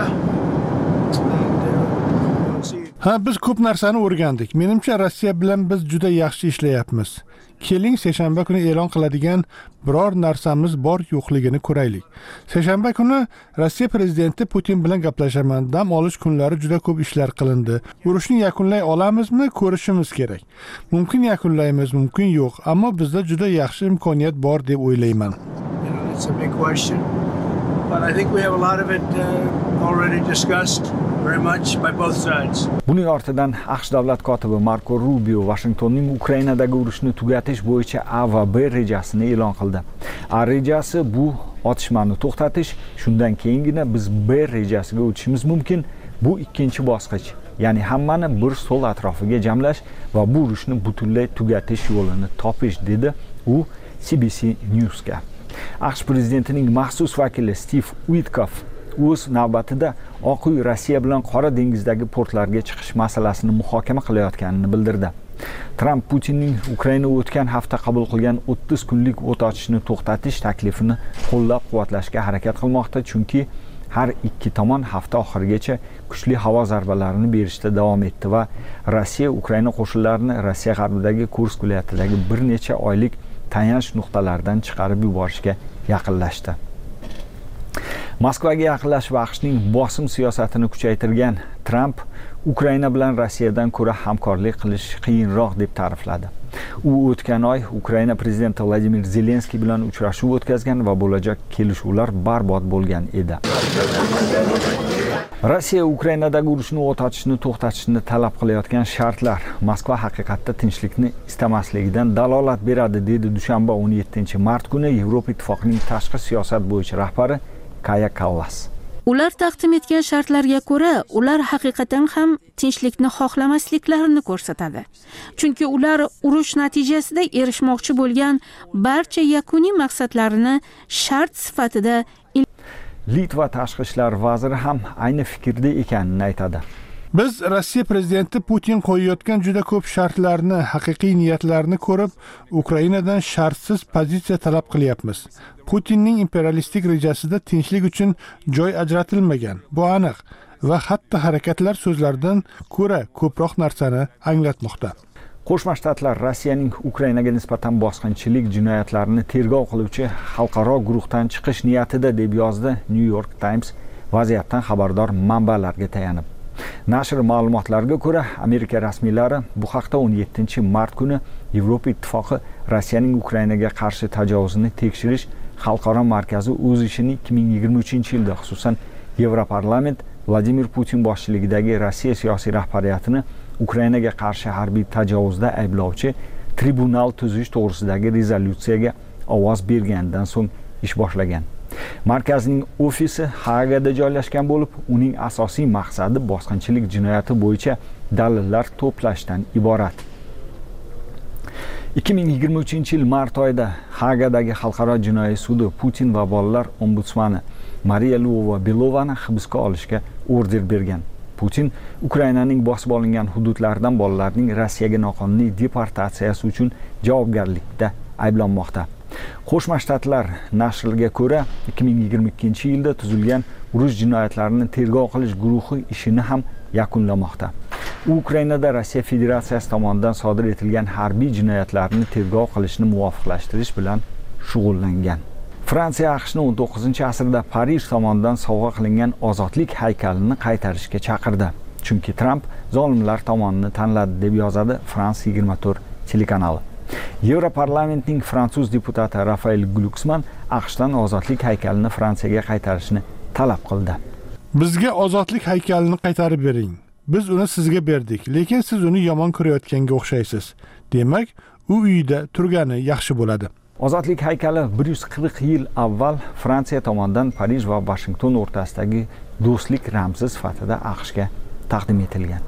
Ha, biz ko'p narsani o'rgandik. Menimcha Rossiya bilan biz juda yaxshi ishlayapmiz. Keling seshanba kuni e'lon qiladigan biror narsamiz bor yo'qligini ko'raylik. Seshanba kuni Rossiya prezidenti Putin bilan gaplashaman. Dam olish kunlari juda ko'p ishlar qilindi. Urushni yakunlay olamizmi? Ko'rishimiz kerak. Mumkin yakunlaymiz, mumkin yo'q, ammo bizda juda yaxshi imkoniyat bor deb o'ylayman. It's a big question, but I think we have a lot of it uh, already discussed. Very much by both sides. Buning ortidan AQSh davlat kotibi Marko Rubio Washingtonning Ukrainadagi urushni tugatish bo'yicha A va B rejasini e'lon qildi. A rejasi bu otishmani to'xtatish, shundan keyingina biz B rejasiga o'tishimiz mumkin. Bu ikkinchi bosqich, ya'ni hammani bir stol atrofiga jamlash va bu urushni butunlay tugatish yo'lini topish, dedi u C B C News'ga. AQSh prezidentining maxsus vakili Steve Witkoff o'z navbatida Oq uy Rossiya bilan Qora dengizdagi portlarga chiqish masalasini muhokama qilayotganini bildirdi. Trump Putinning Ukraina o'tgan hafta qabul qilgan o'ttiz kunlik o't ochishni to'xtatish taklifini qo'llab-quvvatlashga harakat qilmoqda, chunki har ikki tomon hafta oxirigacha kuchli havo zarbalarini berishda davom etdi va Rossiya Ukraina qo'shinlarini Rossiya g'arbidagi Kursk viloyatidagi bir necha oylik tayanch nuqtalaridan chiqarib yuborishga yaqinlashdi. Moskvaga yaqinlash va AQShning bosim siyosatini kuchaytirgan Trump Ukraina bilan Rossiyadan ko'ra hamkorlik qilish qiyinroq deb ta'rifladi. U o'tgan oy Ukraina prezidenti Vladimir Zelenskiy bilan uchrashuv o'tkazgan va bo'lajak kelishuvlar barbod bo'lgan edi. Rossiya Ukrainadagi urushni o't ochishni to'xtatishni talab qilayotgan shartlar Moskva haqiqatda tinchlikni istamasligidan dalolat beradi, dedi dushanba o'n yettinchi mart kuni Yevropa Ittifoqining tashqi siyosat bo'yicha rahbari Kaja Kallas. Ular taqdim etgan shartlarga ko'ra, ular haqiqatan ham tinchlikni xohlamasliklarini ko'rsatadi. Chunki ular urush natijasida erishmoqchi bo'lgan barcha yakuniy maqsadlarini shart sifatida. Litva tashqi ishlar vaziri ham ayni fikrda ekanini aytadi. Biz Rossiya prezidenti Putin qo'yayotgan juda ko'p shartlarni, haqiqiy niyatlarini ko'rib, Ukrainadan shartsiz pozitsiya talab qilyapmiz. Putinning imperialistik rejasida tinchlik uchun joy ajratilmagan. Bu aniq va hatto harakatlar so'zlardan ko'ra ko'proq narsani anglatmoqda. Qo'shma Shtatlar Rossiyaning Ukrainaga nisbatan bosqinchilik jinoyatlarini tergov qiluvchi xalqaro guruhdan chiqish niyatida, deb yozdi New York Times vaziyatdan xabardor manbalarga tayanib. Nashr ma'lumotlariga ko'ra, Amerika rasmiylari bu haqda o'n yettinchi mart kuni Yevropa Ittifoqi Rossiyaning Ukrainaga qarshi tajovuzini tekshirish xalqaro markazi o'z ishini ikki ming yigirma uchinchi yilda, xususan Yevroparlament Vladimir Putin boshchiligidagi Rossiya siyosiy rahbariyatini Ukrainaga qarshi harbiy tajovuzda ayblovchi tribunal tuzish to'g'risidagi rezolyutsiyaga ovoz bergandan so'ng ish boshlagan. Markazning ofisi Hagada joylashgan bo'lib, uning asosiy maqsadi bosqinchilik jinoyati bo'yicha dalillar to'plashdan iborat. ikki ming yigirma uchinchi yil mart oyida Hagadagi xalqaro jinoiy sudi Putin va bolalar ombudsmani Mariya Lvova-Belovani hibsga olishga order bergan. Putin Ukrainaning bosib olingan hududlaridan bolalarning Rossiyaga noqonuniy deportatsiyasi uchun javobgarlikda ayblanmoqda. Qo'shma Shtatlar nashriga ko'ra, ikki ming yigirma ikkinchi yilda tuzilgan urush jinoyatlarini tergov qilish guruhi ishini ham yakunlamoqda. U Ukrainada Rossiya Federatsiyasi tomonidan sodir etilgan harbiy jinoyatlarni tergov qilishni muvofiqlashtirish bilan shug'ullangan. Fransiya AQShni o'n to'qqizinchi asrda Parij tomonidan sovg'a qilingan ozodlik haykalini qaytarishga chaqirdi. Chunki Tramp zolimlar tomonini tanladi, deb yozadi France yigirma to'rt telekanali. Yevroparlamentning fransuz deputati Rafael Glucksmann AQShdan ozodlik haykalini Fransiyaga qaytarishni talab qildi. Bizga ozodlik haykalini qaytarib bering. Biz uni sizga berdik, lekin siz uni yomon ko'rayotganga o'xshaysiz. Demak, u uyida turgani yaxshi bo'ladi. Ozodlik haykali bir yuz qirq yil avval Fransiya tomonidan Parij va Washington o'rtasidagi do'stlik ramzi sifatida AQShga taqdim etilgan.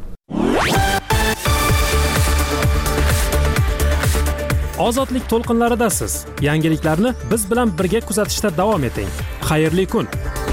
Ozodlik to'lqinlaridasiz. Yangiliklarni biz bilan birga kuzatishda davom eting. Xayrli kun.